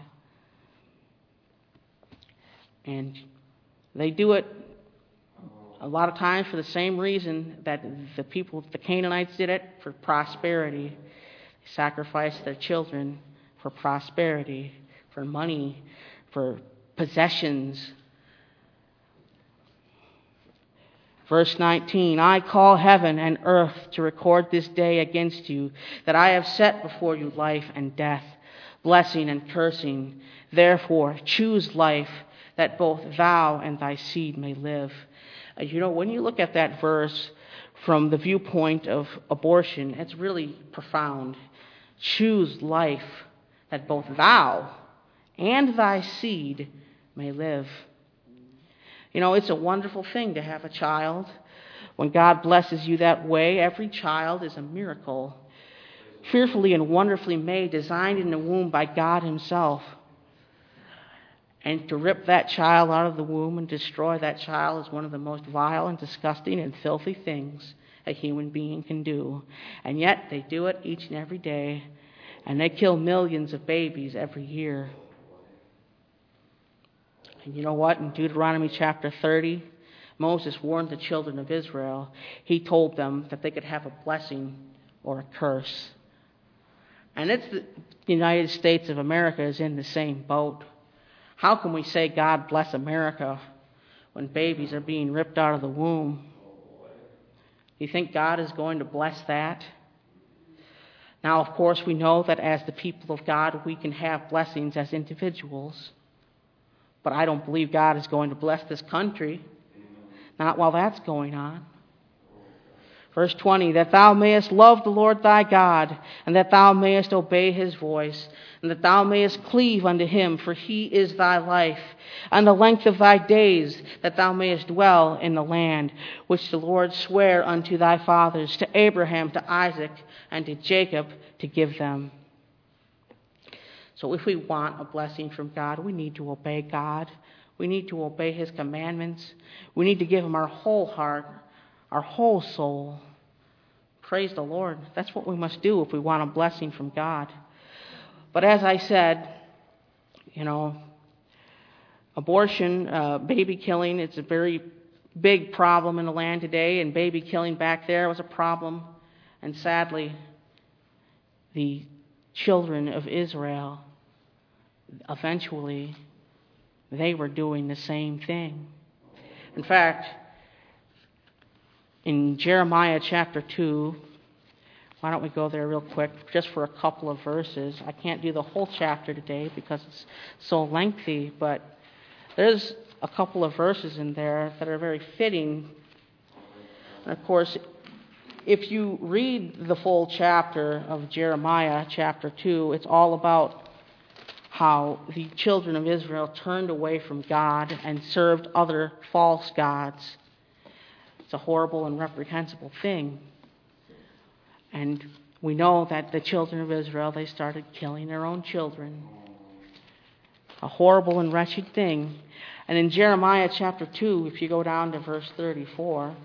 A: And they do it a lot of times for the same reason that the people, the Canaanites did it, for prosperity. They sacrificed their children for prosperity, for money, for possessions. Verse nineteen, I call heaven and earth to record this day against you, that I have set before you life and death, blessing and cursing. Therefore, choose life, that both thou and thy seed may live. Uh, you know, when you look at that verse from the viewpoint of abortion, it's really profound. Choose life, that both thou and thy seed may live. You know, it's a wonderful thing to have a child. When God blesses you that way, every child is a miracle. Fearfully and wonderfully made, designed in the womb by God himself. And to rip that child out of the womb and destroy that child is one of the most vile and disgusting and filthy things a human being can do. And yet they do it each and every day. And they kill millions of babies every year. And you know what? In Deuteronomy chapter thirty, Moses warned the children of Israel. He told them that they could have a blessing or a curse. And it's the United States of America is in the same boat. How can we say God bless America when babies are being ripped out of the womb? Do you think God is going to bless that? Now, of course, we know that as the people of God, we can have blessings as individuals. But I don't believe God is going to bless this country. Not while that's going on. Verse twenty, that thou mayest love the Lord thy God, and that thou mayest obey his voice, and that thou mayest cleave unto him, for he is thy life, and the length of thy days, that thou mayest dwell in the land which the Lord sware unto thy fathers, to Abraham, to Isaac, and to Jacob, to give them. So if we want a blessing from God, we need to obey God. We need to obey his commandments. We need to give him our whole heart, our whole soul. Praise the Lord. That's what we must do if we want a blessing from God. But as I said, you know, abortion, uh, baby killing, it's a very big problem in the land today, and baby killing back there was a problem. And sadly, the children of Israel, eventually, they were doing the same thing. In fact, in Jeremiah chapter two, why don't we go there real quick, just for a couple of verses. I can't do the whole chapter today because it's so lengthy, but there's a couple of verses in there that are very fitting. And of course, if you read the full chapter of Jeremiah chapter two, it's all about how the children of Israel turned away from God and served other false gods. It's a horrible and reprehensible thing. And we know that the children of Israel, they started killing their own children. A horrible and wretched thing. And in Jeremiah chapter two, if you go down to verse thirty-four,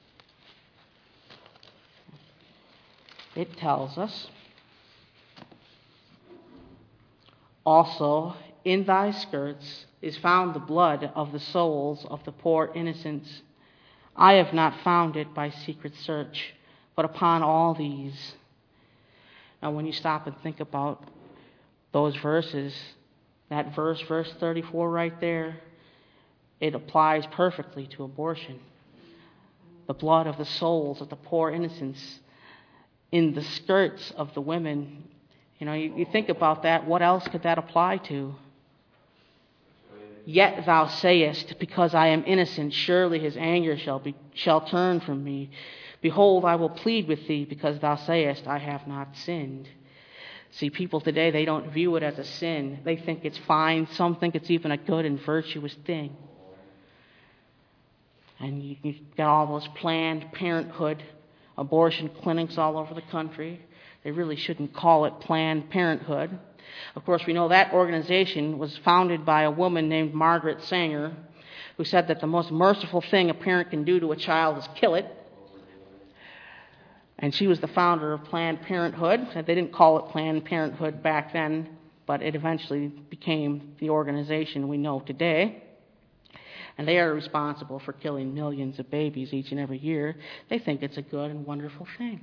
A: it tells us, also in thy skirts is found the blood of the souls of the poor innocents. I have not found it by secret search, but upon all these. Now when you stop and think about those verses, that verse, verse thirty-four right there, it applies perfectly to abortion. The blood of the souls of the poor innocents in the skirts of the women. You know, you, you think about that, what else could that apply to? Yet thou sayest, because I am innocent, surely his anger shall be shall turn from me. Behold, I will plead with thee, because thou sayest, I have not sinned. See, people today, they don't view it as a sin. They think it's fine. Some think it's even a good and virtuous thing. And you, you've got all those Planned Parenthood abortion clinics all over the country. They really shouldn't call it Planned Parenthood. Of course, we know that organization was founded by a woman named Margaret Sanger, who said that the most merciful thing a parent can do to a child is kill it. And she was the founder of Planned Parenthood. They didn't call it Planned Parenthood back then, but it eventually became the organization we know today. And they are responsible for killing millions of babies each and every year. They think it's a good and wonderful thing.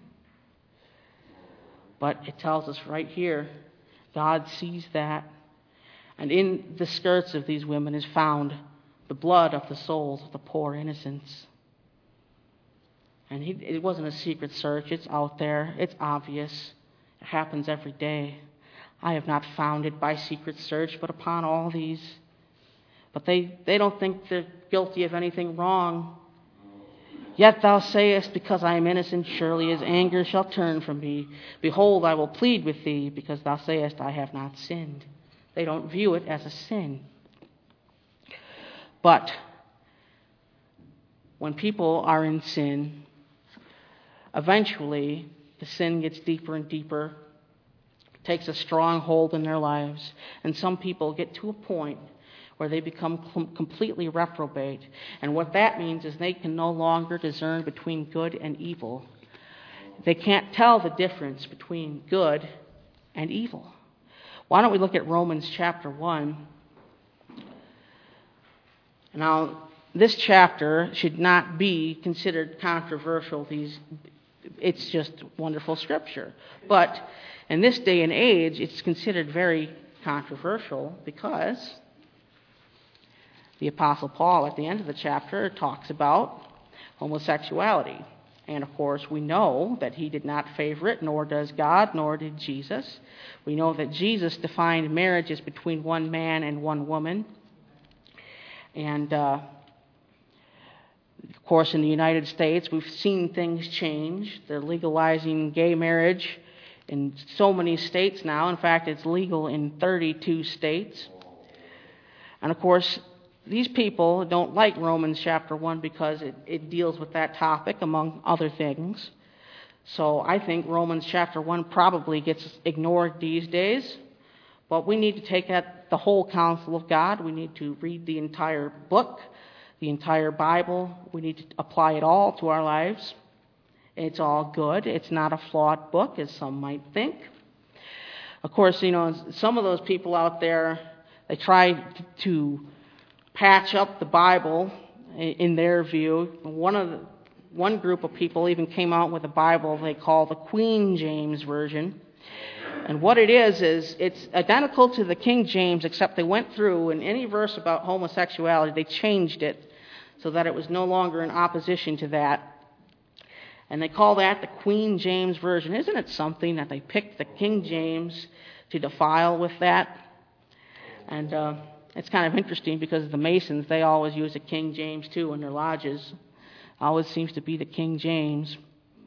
A: But it tells us right here, God sees that. And in the skirts of these women is found the blood of the souls of the poor innocents. And he, it wasn't a secret search. It's out there. It's obvious. It happens every day. I have not found it by secret search, but upon all these. But they, they don't think they're guilty of anything wrong. Yet thou sayest, because I am innocent, surely his anger shall turn from me. Behold, I will plead with thee, because thou sayest, I have not sinned. They don't view it as a sin. But when people are in sin, eventually the sin gets deeper and deeper, takes a strong hold in their lives, and some people get to a point where they become com- completely reprobate. And what that means is they can no longer discern between good and evil. They can't tell the difference between good and evil. Why don't we look at Romans chapter one? Now, this chapter should not be considered controversial. These, it's just wonderful scripture. But in this day and age, it's considered very controversial because the Apostle Paul, at the end of the chapter, talks about homosexuality. And, of course, we know that he did not favor it, nor does God, nor did Jesus. We know that Jesus defined marriage as between one man and one woman. And, uh, of Of course, in the United States, we've seen things change. They're legalizing gay marriage in so many states now. In fact, it's legal in thirty-two states. And of course, these people don't like Romans chapter one because it, it deals with that topic, among other things. So I think Romans chapter one probably gets ignored these days. But we need to take at the whole counsel of God. We need to read the entire book, the entire Bible. We need to apply it all to our lives. It's all good. It's not a flawed book, as some might think. Of course, you know, some of those people out there, they try to patch up the Bible in their view. One of the, one group of people even came out with a Bible they call the Queen James Version. And what it is, is it's identical to the King James, except they went through, and any verse about homosexuality, they changed it so that it was no longer in opposition to that. And they call that the Queen James Version. Isn't it something that they picked the King James to defile with that? And uh, it's kind of interesting because the Masons, they always use the King James too in their lodges. Always seems to be the King James.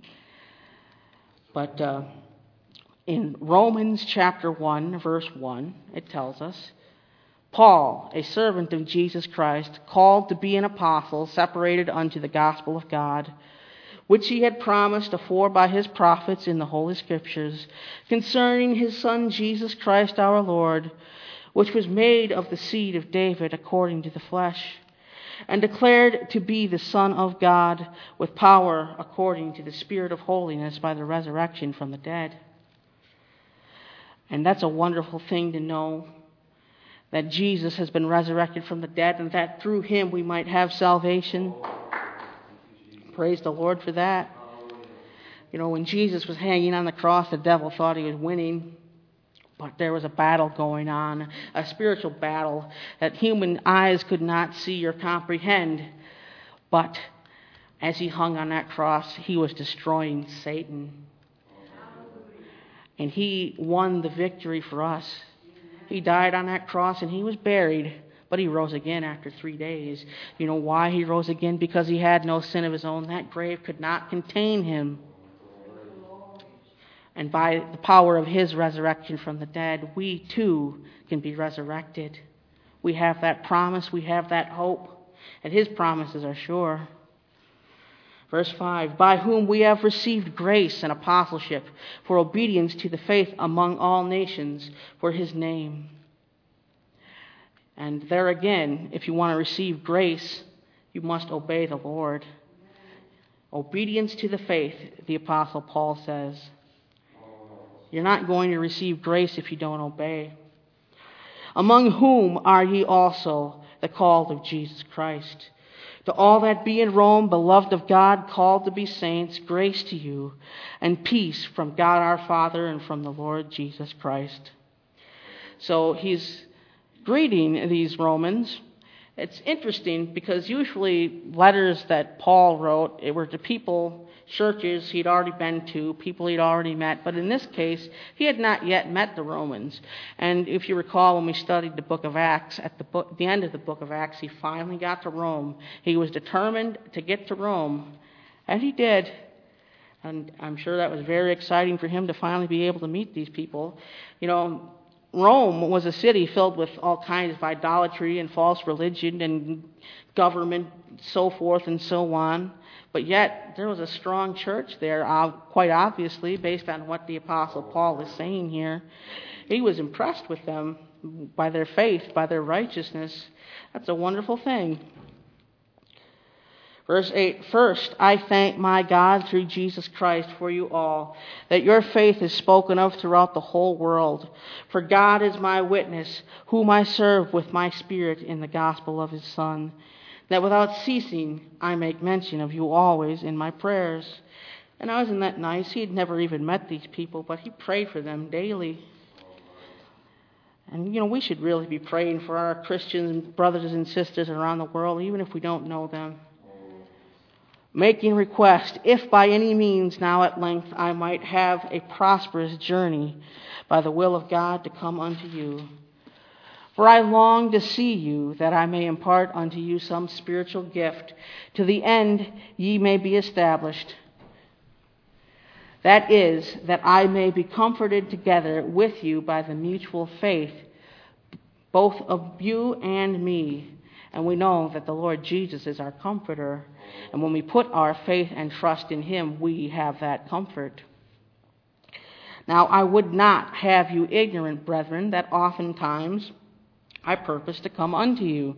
A: But uh, in Romans chapter one, verse one, it tells us, Paul, a servant of Jesus Christ, called to be an apostle, separated unto the gospel of God, which he had promised afore by his prophets in the Holy Scriptures, concerning his Son Jesus Christ our Lord, which was made of the seed of David according to the flesh, and declared to be the Son of God with power according to the Spirit of holiness by the resurrection from the dead. And that's a wonderful thing to know, that Jesus has been resurrected from the dead, and that through him we might have salvation. Praise the Lord for that. You know, when Jesus was hanging on the cross, the devil thought he was winning. But there was a battle going on, a spiritual battle that human eyes could not see or comprehend. But as he hung on that cross, he was destroying Satan. And he won the victory for us. He died on that cross and he was buried, but he rose again after three days. You know why he rose again? Because he had no sin of his own. That grave could not contain him. And by the power of his resurrection from the dead, we too can be resurrected. We have that promise, we have that hope, and his promises are sure. Verse five, by whom we have received grace and apostleship for obedience to the faith among all nations for his name. And there again, if you want to receive grace, you must obey the Lord. Obedience to the faith, the Apostle Paul says. You're not going to receive grace if you don't obey. Among whom are ye also the called of Jesus Christ? To all that be in Rome, beloved of God, called to be saints, grace to you, and peace from God our Father and from the Lord Jesus Christ. So he's greeting these Romans. It's interesting because usually letters that Paul wrote, it were to people, churches he'd already been to, people he'd already met. But in this case, he had not yet met the Romans. And if you recall, when we studied the book of Acts, at the, book, the end of the book of Acts, he finally got to Rome. He was determined to get to Rome, and he did. And I'm sure that was very exciting for him to finally be able to meet these people. You know, Rome was a city filled with all kinds of idolatry and false religion and government, so forth and so on. But yet, there was a strong church there, uh, quite obviously, based on what the Apostle Paul is saying here. He was impressed with them by their faith, by their righteousness. That's a wonderful thing. Verse eight, first, I thank my God through Jesus Christ for you all, that your faith is spoken of throughout the whole world. For God is my witness, whom I serve with my spirit in the gospel of his Son, that without ceasing I make mention of you always in my prayers. And wasn't that nice? He had never even met these people, but he prayed for them daily. And, you know, we should really be praying for our Christian brothers and sisters around the world, even if we don't know them. Making request, if by any means now at length I might have a prosperous journey by the will of God to come unto you. For I long to see you, that I may impart unto you some spiritual gift, to the end ye may be established. That is, that I may be comforted together with you by the mutual faith, both of you and me. And we know that the Lord Jesus is our comforter. And when we put our faith and trust in him, we have that comfort. Now I would not have you ignorant, brethren, that oftentimes I purposed to come unto you,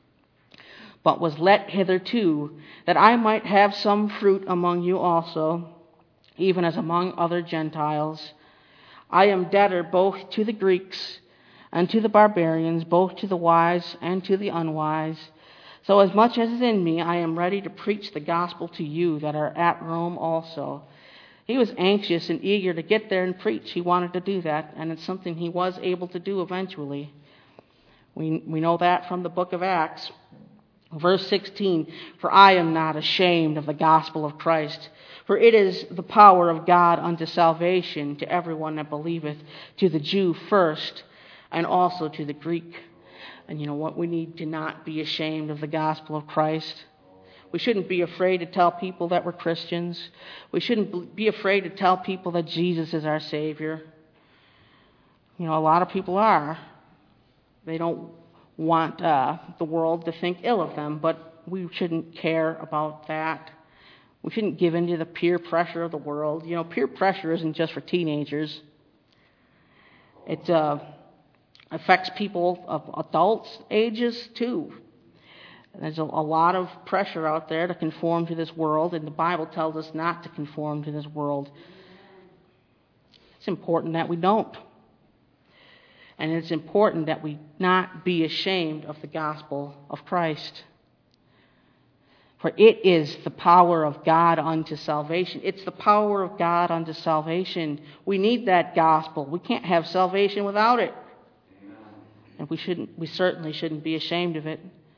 A: but was let hitherto, that I might have some fruit among you also, even as among other Gentiles. I am debtor both to the Greeks and to the barbarians, both to the wise and to the unwise. So as much as is in me, I am ready to preach the gospel to you that are at Rome also. He was anxious and eager to get there and preach. He wanted to do that, and it's something he was able to do eventually. We, we know that from the book of Acts. Verse sixteen, for I am not ashamed of the gospel of Christ, for it is the power of God unto salvation to everyone that believeth, to the Jew first, and also to the Greek. And you know what? We need to not be ashamed of the gospel of Christ. We shouldn't be afraid to tell people that we're Christians. We shouldn't be afraid to tell people that Jesus is our Savior. You know, a lot of people are. They don't want uh, the world to think ill of them, but we shouldn't care about that. We shouldn't give in to the peer pressure of the world. You know, peer pressure isn't just for teenagers. It uh, affects people of adults' ages too. There's a, a lot of pressure out there to conform to this world, and the Bible tells us not to conform to this world. It's important that we don't. And it's important that we not be ashamed of the gospel of Christ. For it is the power of God unto salvation. It's the power of God unto salvation. We need that gospel. We can't have salvation without it. And we shouldn't, we certainly shouldn't be ashamed of it.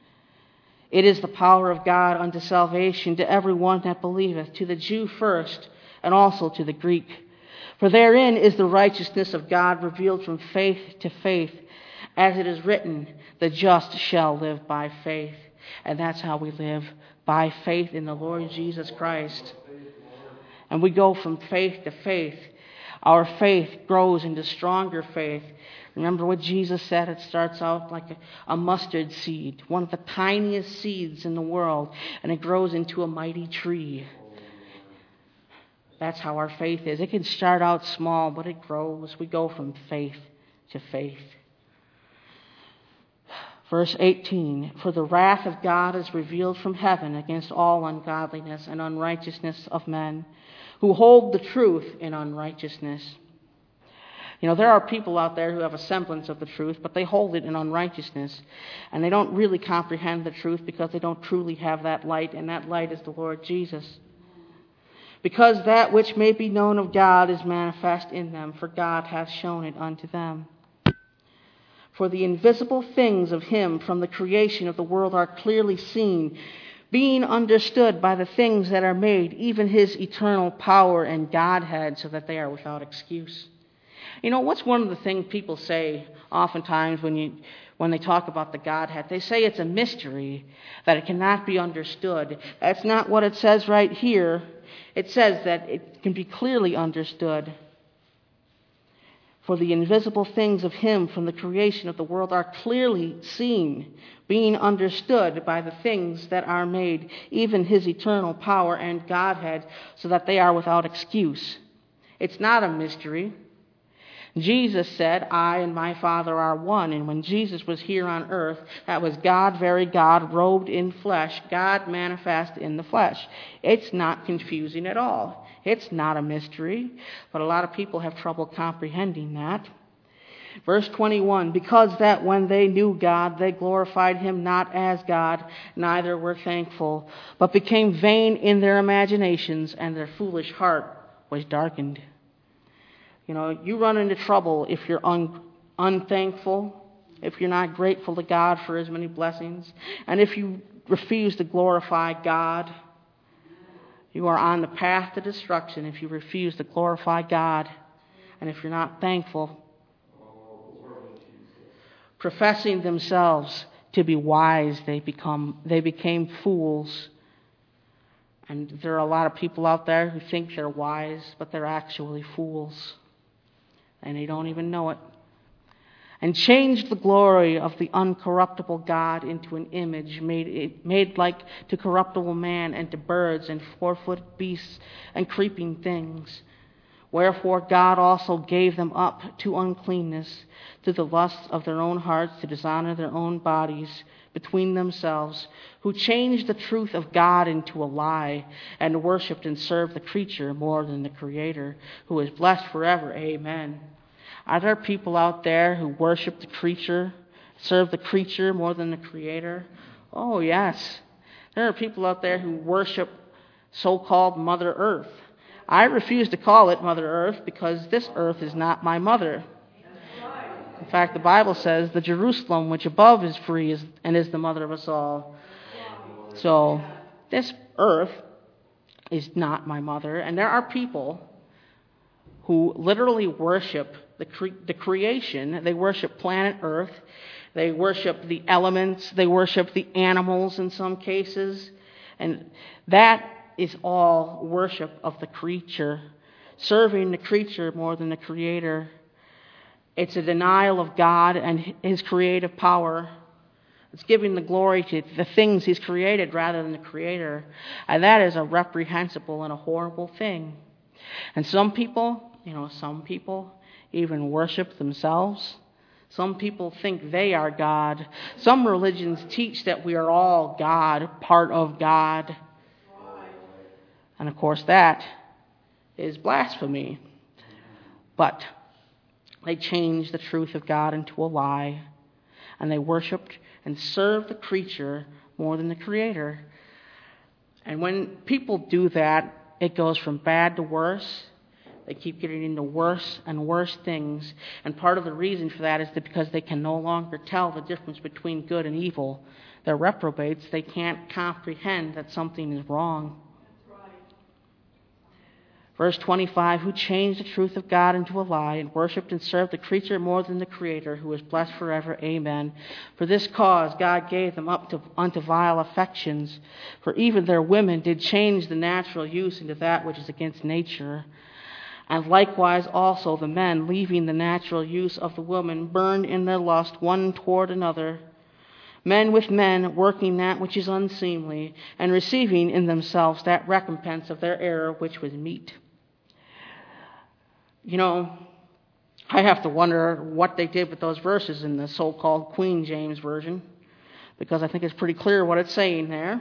A: It is the power of God unto salvation to everyone that believeth, to the Jew first, and also to the Greek. For therein is the righteousness of God revealed from faith to faith, as it is written, the just shall live by faith. And that's how we live, by faith in the Lord Jesus Christ. And we go from faith to faith. Our faith grows into stronger faith. Remember what Jesus said? It starts out like a, a mustard seed, one of the tiniest seeds in the world, and it grows into a mighty tree. That's how our faith is. It can start out small, but it grows. We go from faith to faith. Verse eighteen, for the wrath of God is revealed from heaven against all ungodliness and unrighteousness of men, who hold the truth in unrighteousness. You know, there are people out there who have a semblance of the truth, but they hold it in unrighteousness. And they don't really comprehend the truth because they don't truly have that light, and that light is the Lord Jesus. Because that which may be known of God is manifest in them, for God hath shown it unto them. For the invisible things of him from the creation of the world are clearly seen, being understood by the things that are made, even his eternal power and Godhead, so that they are without excuse. You know, what's one of the things people say oftentimes when you when they talk about the Godhead? They say it's a mystery, that it cannot be understood. That's not what it says right here. It says that it can be clearly understood. For the invisible things of him from the creation of the world are clearly seen, being understood by the things that are made, even his eternal power and Godhead, so that they are without excuse. It's not a mystery. Jesus said, I and my Father are one. And when Jesus was here on earth, that was God, very God, robed in flesh, God manifest in the flesh. It's not confusing at all. It's not a mystery, but a lot of people have trouble comprehending that. Verse twenty-one, because that when they knew God, they glorified him not as God, neither were thankful, but became vain in their imaginations, and their foolish heart was darkened. You know, you run into trouble if you're un- unthankful, if you're not grateful to God for his many blessings, and if you refuse to glorify God. You are on the path to destruction if you refuse to glorify God and if you're not thankful. Professing themselves to be wise, they become they became fools. And there are a lot of people out there who think they're wise, but they're actually fools. And they don't even know it. And changed the glory of the uncorruptible God into an image made made like to corruptible man and to birds and four-footed beasts and creeping things. Wherefore God also gave them up to uncleanness, to the lusts of their own hearts, to dishonor their own bodies between themselves, who changed the truth of God into a lie, and worshipped and served the creature more than the Creator, who is blessed forever. Amen. Are there people out there who worship the creature, serve the creature more than the Creator? Oh, yes. There are people out there who worship so-called Mother Earth. I refuse to call it Mother Earth because this earth is not my mother. In fact, the Bible says the Jerusalem which above is free is, and is the mother of us all. So this earth is not my mother. And there are people who literally worship the, cre- the creation. They worship planet Earth. They worship the elements. They worship the animals in some cases. And that is all worship of the creature, serving the creature more than the Creator. It's a denial of God and His creative power. It's giving the glory to the things He's created rather than the Creator. And that is a reprehensible and a horrible thing. And some people, you know, some people even worship themselves. Some people think they are God. Some religions teach that we are all God, part of God. And of course that is blasphemy. But they changed the truth of God into a lie. And they worshiped and served the creature more than the Creator. And when people do that, it goes from bad to worse. They keep getting into worse and worse things. And part of the reason for that is that because they can no longer tell the difference between good and evil. They're reprobates. They can't comprehend that something is wrong. Verse twenty-five, who changed the truth of God into a lie and worshipped and served the creature more than the Creator, who is blessed forever. Amen. For this cause God gave them up to, unto vile affections. For even their women did change the natural use into that which is against nature. And likewise also the men, leaving the natural use of the woman, burned in their lust one toward another. Men with men, working that which is unseemly, and receiving in themselves that recompense of their error which was meet. You know, I have to wonder what they did with those verses in the so-called Queen James Version, because I think it's pretty clear what it's saying there.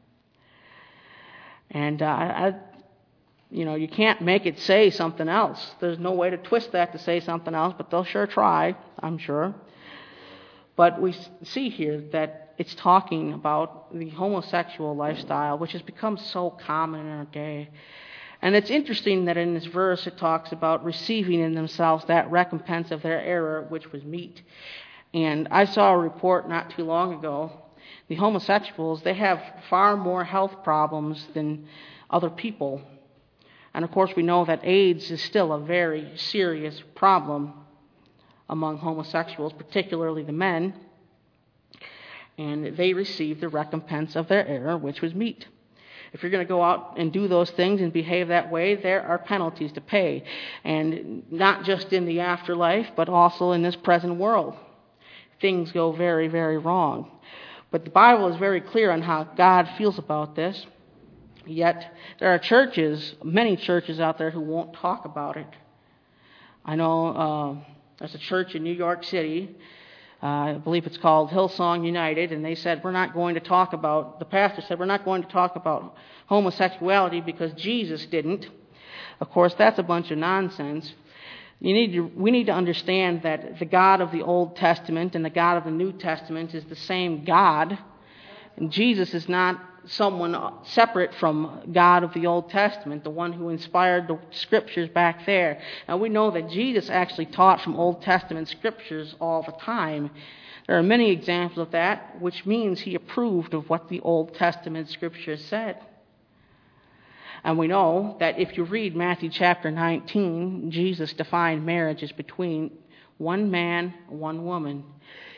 A: And, uh, I, you know, you can't make it say something else. There's no way to twist that to say something else, but they'll sure try, I'm sure. But we see here that it's talking about the homosexual lifestyle, which has become so common in our day. And it's interesting that in this verse it talks about receiving in themselves that recompense of their error, which was meat. And I saw a report not too long ago. The homosexuals, they have far more health problems than other people. And of course we know that AIDS is still a very serious problem among homosexuals, particularly the men. And they receive the recompense of their error, which was meat. If you're going to go out and do those things and behave that way, there are penalties to pay. And not just in the afterlife, but also in this present world. Things go very, very wrong. But the Bible is very clear on how God feels about this. Yet there are churches, many churches out there who won't talk about it. I know uh, there's a church in New York City. Uh, I believe it's called Hillsong United, and they said, we're not going to talk about, the pastor said, we're not going to talk about homosexuality because Jesus didn't. Of course, that's a bunch of nonsense. You need to, we need to understand that the God of the Old Testament and the God of the New Testament is the same God. And Jesus is not someone separate from God of the Old Testament, the one who inspired the scriptures back there. And we know that Jesus actually taught from Old Testament scriptures all the time. There are many examples of that, which means he approved of what the Old Testament scriptures said. And we know that if you read Matthew chapter nineteen, Jesus defined marriage as between one man and one woman.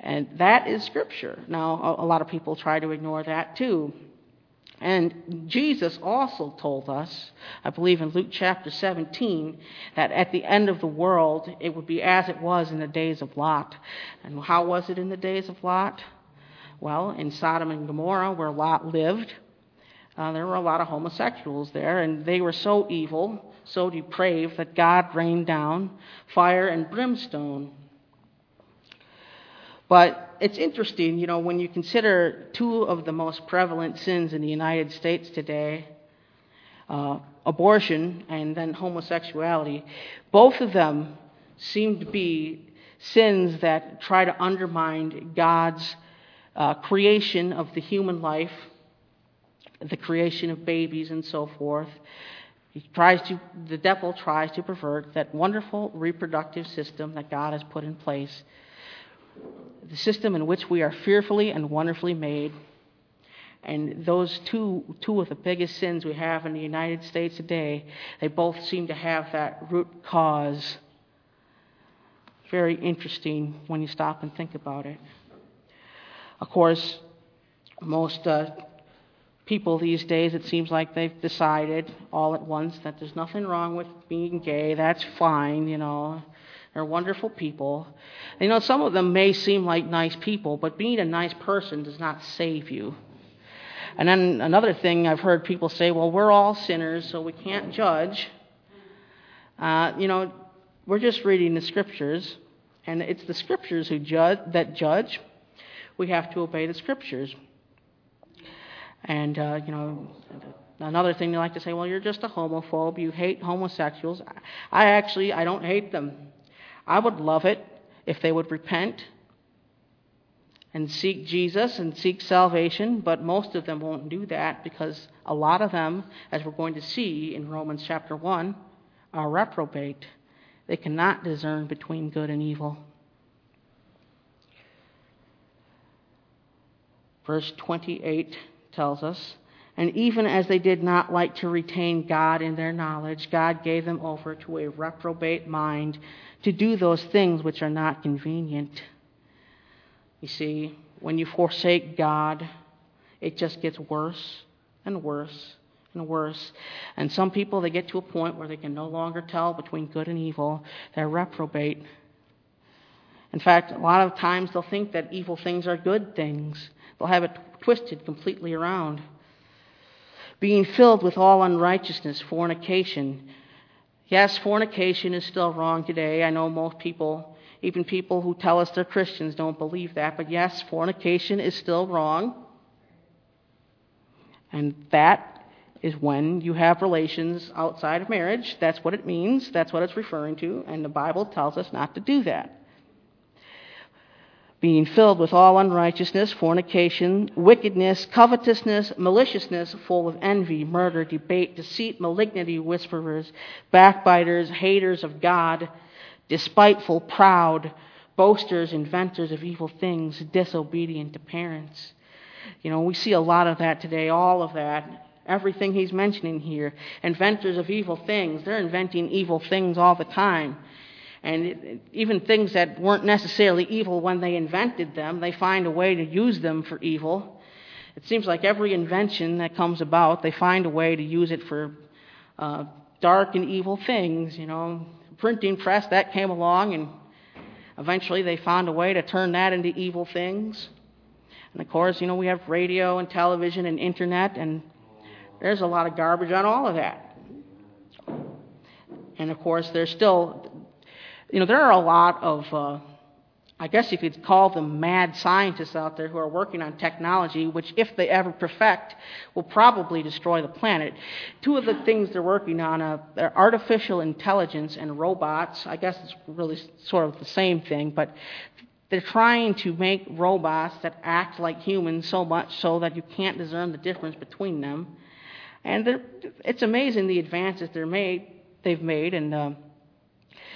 A: And that is Scripture. Now, a, a lot of people try to ignore that too. And Jesus also told us, I believe in Luke chapter seventeen, that at the end of the world, it would be as it was in the days of Lot. And how was it in the days of Lot? Well, in Sodom and Gomorrah, where Lot lived, uh, there were a lot of homosexuals there, and they were so evil, so depraved, that God rained down fire and brimstone. But it's interesting, you know, when you consider two of the most prevalent sins in the United States today, uh, abortion and then homosexuality, both of them seem to be sins that try to undermine God's uh, creation of the human life, the creation of babies and so forth. He tries to, the devil tries to pervert that wonderful reproductive system that God has put in place, the system in which we are fearfully and wonderfully made. And those two two of the biggest sins we have in the United States today, they both seem to have that root cause. Very interesting when you stop and think about it. Of course, most uh, people these days, it seems like they've decided all at once that there's nothing wrong with being gay. That's fine, you know. They're wonderful people. You know, some of them may seem like nice people, but being a nice person does not save you. And then another thing I've heard people say, well, we're all sinners, so we can't judge. Uh, you know, we're just reading the Scriptures, and it's the Scriptures who judge that judge. We have to obey the Scriptures. And, uh, you know, another thing they like to say, well, you're just a homophobe. You hate homosexuals. I actually, I don't hate them. I would love it if they would repent and seek Jesus and seek salvation, but most of them won't do that because a lot of them, as we're going to see in Romans chapter one, are reprobate. They cannot discern between good and evil. Verse twenty-eight tells us, and even as they did not like to retain God in their knowledge, God gave them over to a reprobate mind to do those things which are not convenient. You see, when you forsake God, it just gets worse and worse and worse. And some people, they get to a point where they can no longer tell between good and evil. They're reprobate. In fact, a lot of times they'll think that evil things are good things. They'll have it twisted completely around. Being filled with all unrighteousness, fornication. Yes, fornication is still wrong today. I know most people, even people who tell us they're Christians, don't believe that. But yes, fornication is still wrong. And that is when you have relations outside of marriage. That's what it means. That's what it's referring to. And the Bible tells us not to do that. Being filled with all unrighteousness, fornication, wickedness, covetousness, maliciousness, full of envy, murder, debate, deceit, malignity, whisperers, backbiters, haters of God, despiteful, proud, boasters, inventors of evil things, disobedient to parents. You know, we see a lot of that today, all of that, everything he's mentioning here. Inventors of evil things, they're inventing evil things all the time. And it, even things that weren't necessarily evil when they invented them, they find a way to use them for evil. It seems like every invention that comes about, they find a way to use it for uh, dark and evil things. You know, printing press, that came along, and eventually they found a way to turn that into evil things. And of course, you know, we have radio and television and internet, and there's a lot of garbage on all of that. And of course, there's still... You know, there are a lot of, uh, I guess you could call them mad scientists out there who are working on technology, which if they ever perfect, will probably destroy the planet. Two of the things they're working on uh, are artificial intelligence and robots. I guess it's really sort of the same thing, but they're trying to make robots that act like humans so much so that you can't discern the difference between them. And it's amazing the advances they're made, they've made, and... Uh,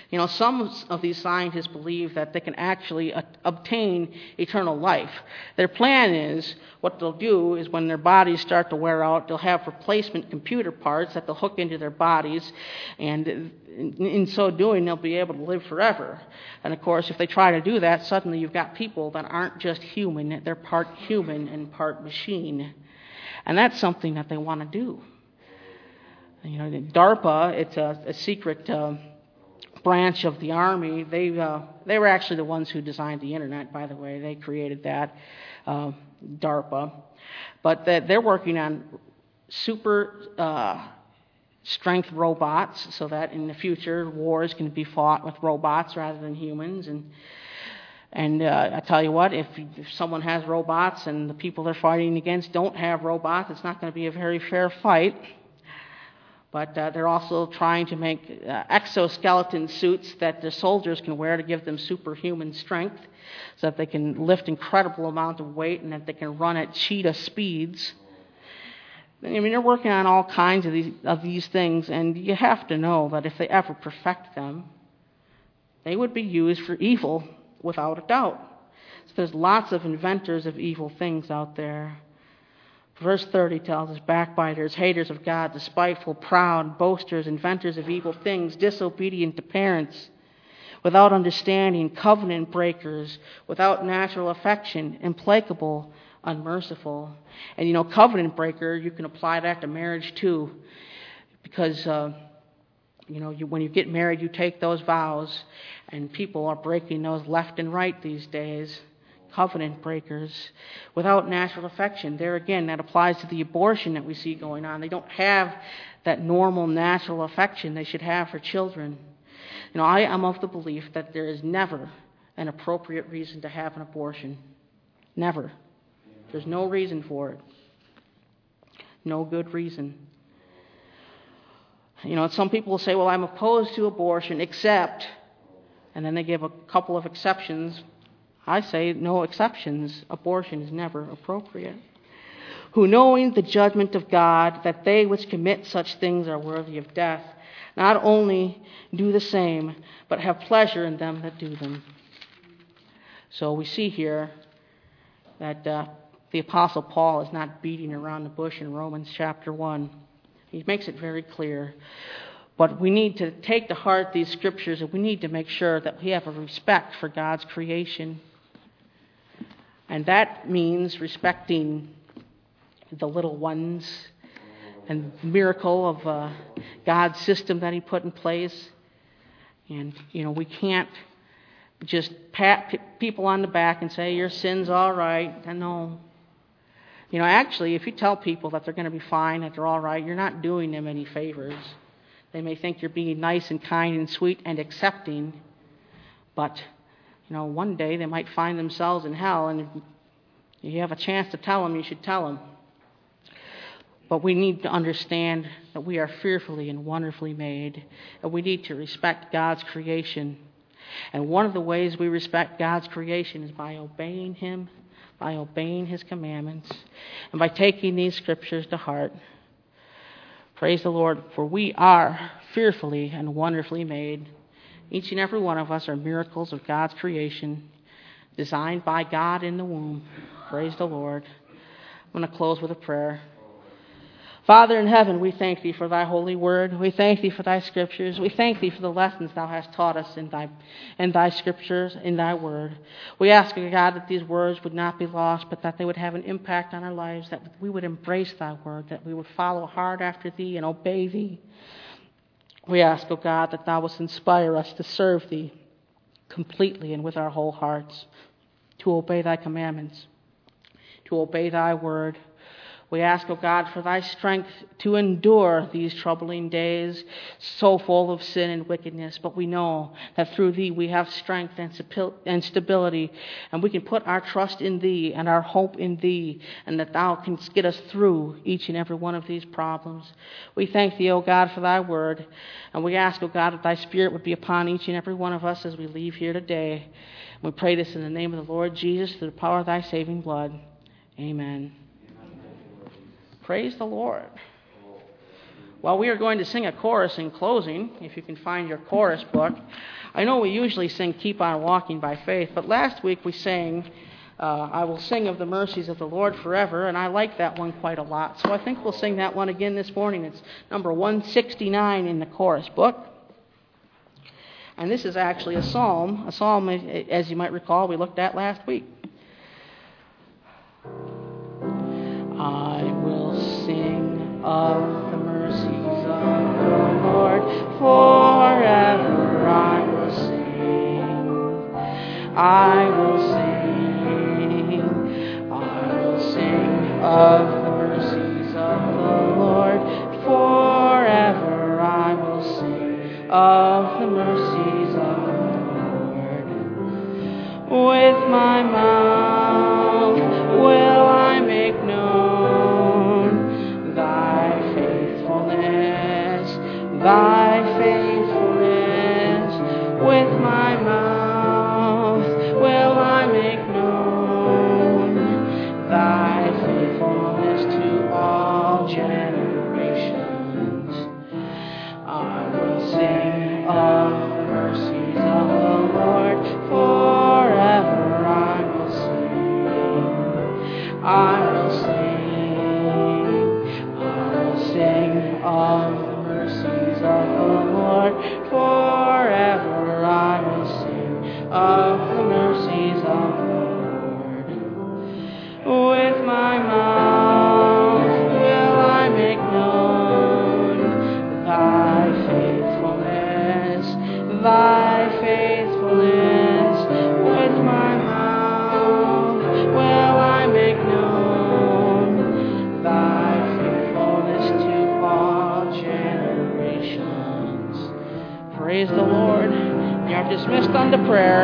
A: You know, some of these scientists believe that they can actually a- obtain eternal life. Their plan is, what they'll do is when their bodies start to wear out, they'll have replacement computer parts that they'll hook into their bodies, and in, in so doing, they'll be able to live forever. And of course, if they try to do that, suddenly you've got people that aren't just human, they're part human and part machine. And that's something that they want to do. You know, DARPA, it's a, a secret Uh, branch of the Army. They uh, they were actually the ones who designed the internet, by the way. They created that, uh, DARPA. But that they're working on super uh, strength robots so that in the future wars can be fought with robots rather than humans. And and uh, I tell you what, if, if someone has robots and the people they're fighting against don't have robots, it's not going to be a very fair fight. But uh, they're also trying to make uh, exoskeleton suits that the soldiers can wear to give them superhuman strength so that they can lift incredible amount of weight and that they can run at cheetah speeds. I mean, they're working on all kinds of these, of these things, and you have to know that if they ever perfect them, they would be used for evil without a doubt. So there's lots of inventors of evil things out there. Verse thirty tells us, backbiters, haters of God, despiteful, proud, boasters, inventors of evil things, disobedient to parents, without understanding, covenant breakers, without natural affection, implacable, unmerciful. And you know, covenant breaker, you can apply that to marriage too, because uh, you know, you, when you get married, you take those vows, and people are breaking those left and right these days. Covenant breakers, without natural affection. There again, that applies to the abortion that we see going on. They don't have that normal natural affection they should have for children. You know, I am of the belief that there is never an appropriate reason to have an abortion. Never. There's no reason for it. No good reason. You know, some people will say, well, I'm opposed to abortion, except, and then they give a couple of exceptions. I say no exceptions. Abortion is never appropriate. Who, knowing the judgment of God, that they which commit such things are worthy of death, not only do the same, but have pleasure in them that do them. So we see here that uh, the Apostle Paul is not beating around the bush in Romans chapter one. He makes it very clear. But we need to take to heart these scriptures, and we need to make sure that we have a respect for God's creation. And that means respecting the little ones and the miracle of uh, God's system that He put in place. And, you know, we can't just pat p- people on the back and say, your sin's all right. And no. You know, actually, if you tell people that they're going to be fine, that they're all right, you're not doing them any favors. They may think you're being nice and kind and sweet and accepting, but you know, one day they might find themselves in hell, and if you have a chance to tell them, you should tell them. But we need to understand that we are fearfully and wonderfully made, and we need to respect God's creation. And one of the ways we respect God's creation is by obeying Him, by obeying His commandments, and by taking these scriptures to heart. Praise the Lord, for we are fearfully and wonderfully made. Each and every one of us are miracles of God's creation, designed by God in the womb. Praise the Lord. I'm going to close with a prayer. Father in heaven, we thank Thee for Thy holy word. We thank Thee for Thy scriptures. We thank Thee for the lessons Thou hast taught us in Thy, in Thy scriptures, in Thy word. We ask, God, that these words would not be lost, but that they would have an impact on our lives, that we would embrace Thy word, that we would follow hard after Thee and obey Thee. We ask, O God, that Thou wouldst inspire us to serve Thee completely and with our whole hearts, to obey Thy commandments, to obey Thy word. We ask, O God, for Thy strength to endure these troubling days, so full of sin and wickedness. But we know that through Thee we have strength and stability, and we can put our trust in Thee and our hope in Thee, and that Thou canst get us through each and every one of these problems. We thank Thee, O God, for Thy word, and we ask, O God, that Thy Spirit would be upon each and every one of us as we leave here today. We pray this in the name of the Lord Jesus, through the power of Thy saving blood. Amen. Praise the Lord. Well, we are going to sing a chorus in closing, if you can find your chorus book. I know we usually sing Keep On Walking by Faith, but last week we sang uh, I Will Sing of the Mercies of the Lord Forever, and I like that one quite a lot. So I think we'll sing that one again this morning. It's number one sixty-nine in the chorus book. And this is actually a psalm, a psalm, as you might recall, we looked at last week. I will sing of the mercies of the Lord forever. I will sing. I will sing. I will sing of the mercies of the Lord forever. I will sing of the mercies of the Lord. With my mouth will I make known thy faithfulness, thy faithfulness. With my mouth will I make known thy faithfulness to all generations. I will sing of the mercies of the Lord forever. I will sing. I will sing. I will sing of the mercies of the Lord forever. I will sing of the mercies of the Lord. With my mouth will I make known thy faithfulness, thy faithfulness. With my mouth will I make known thy faithfulness to all generations. Praise the Lord. You are dismissed unto prayer.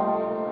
B: Lord.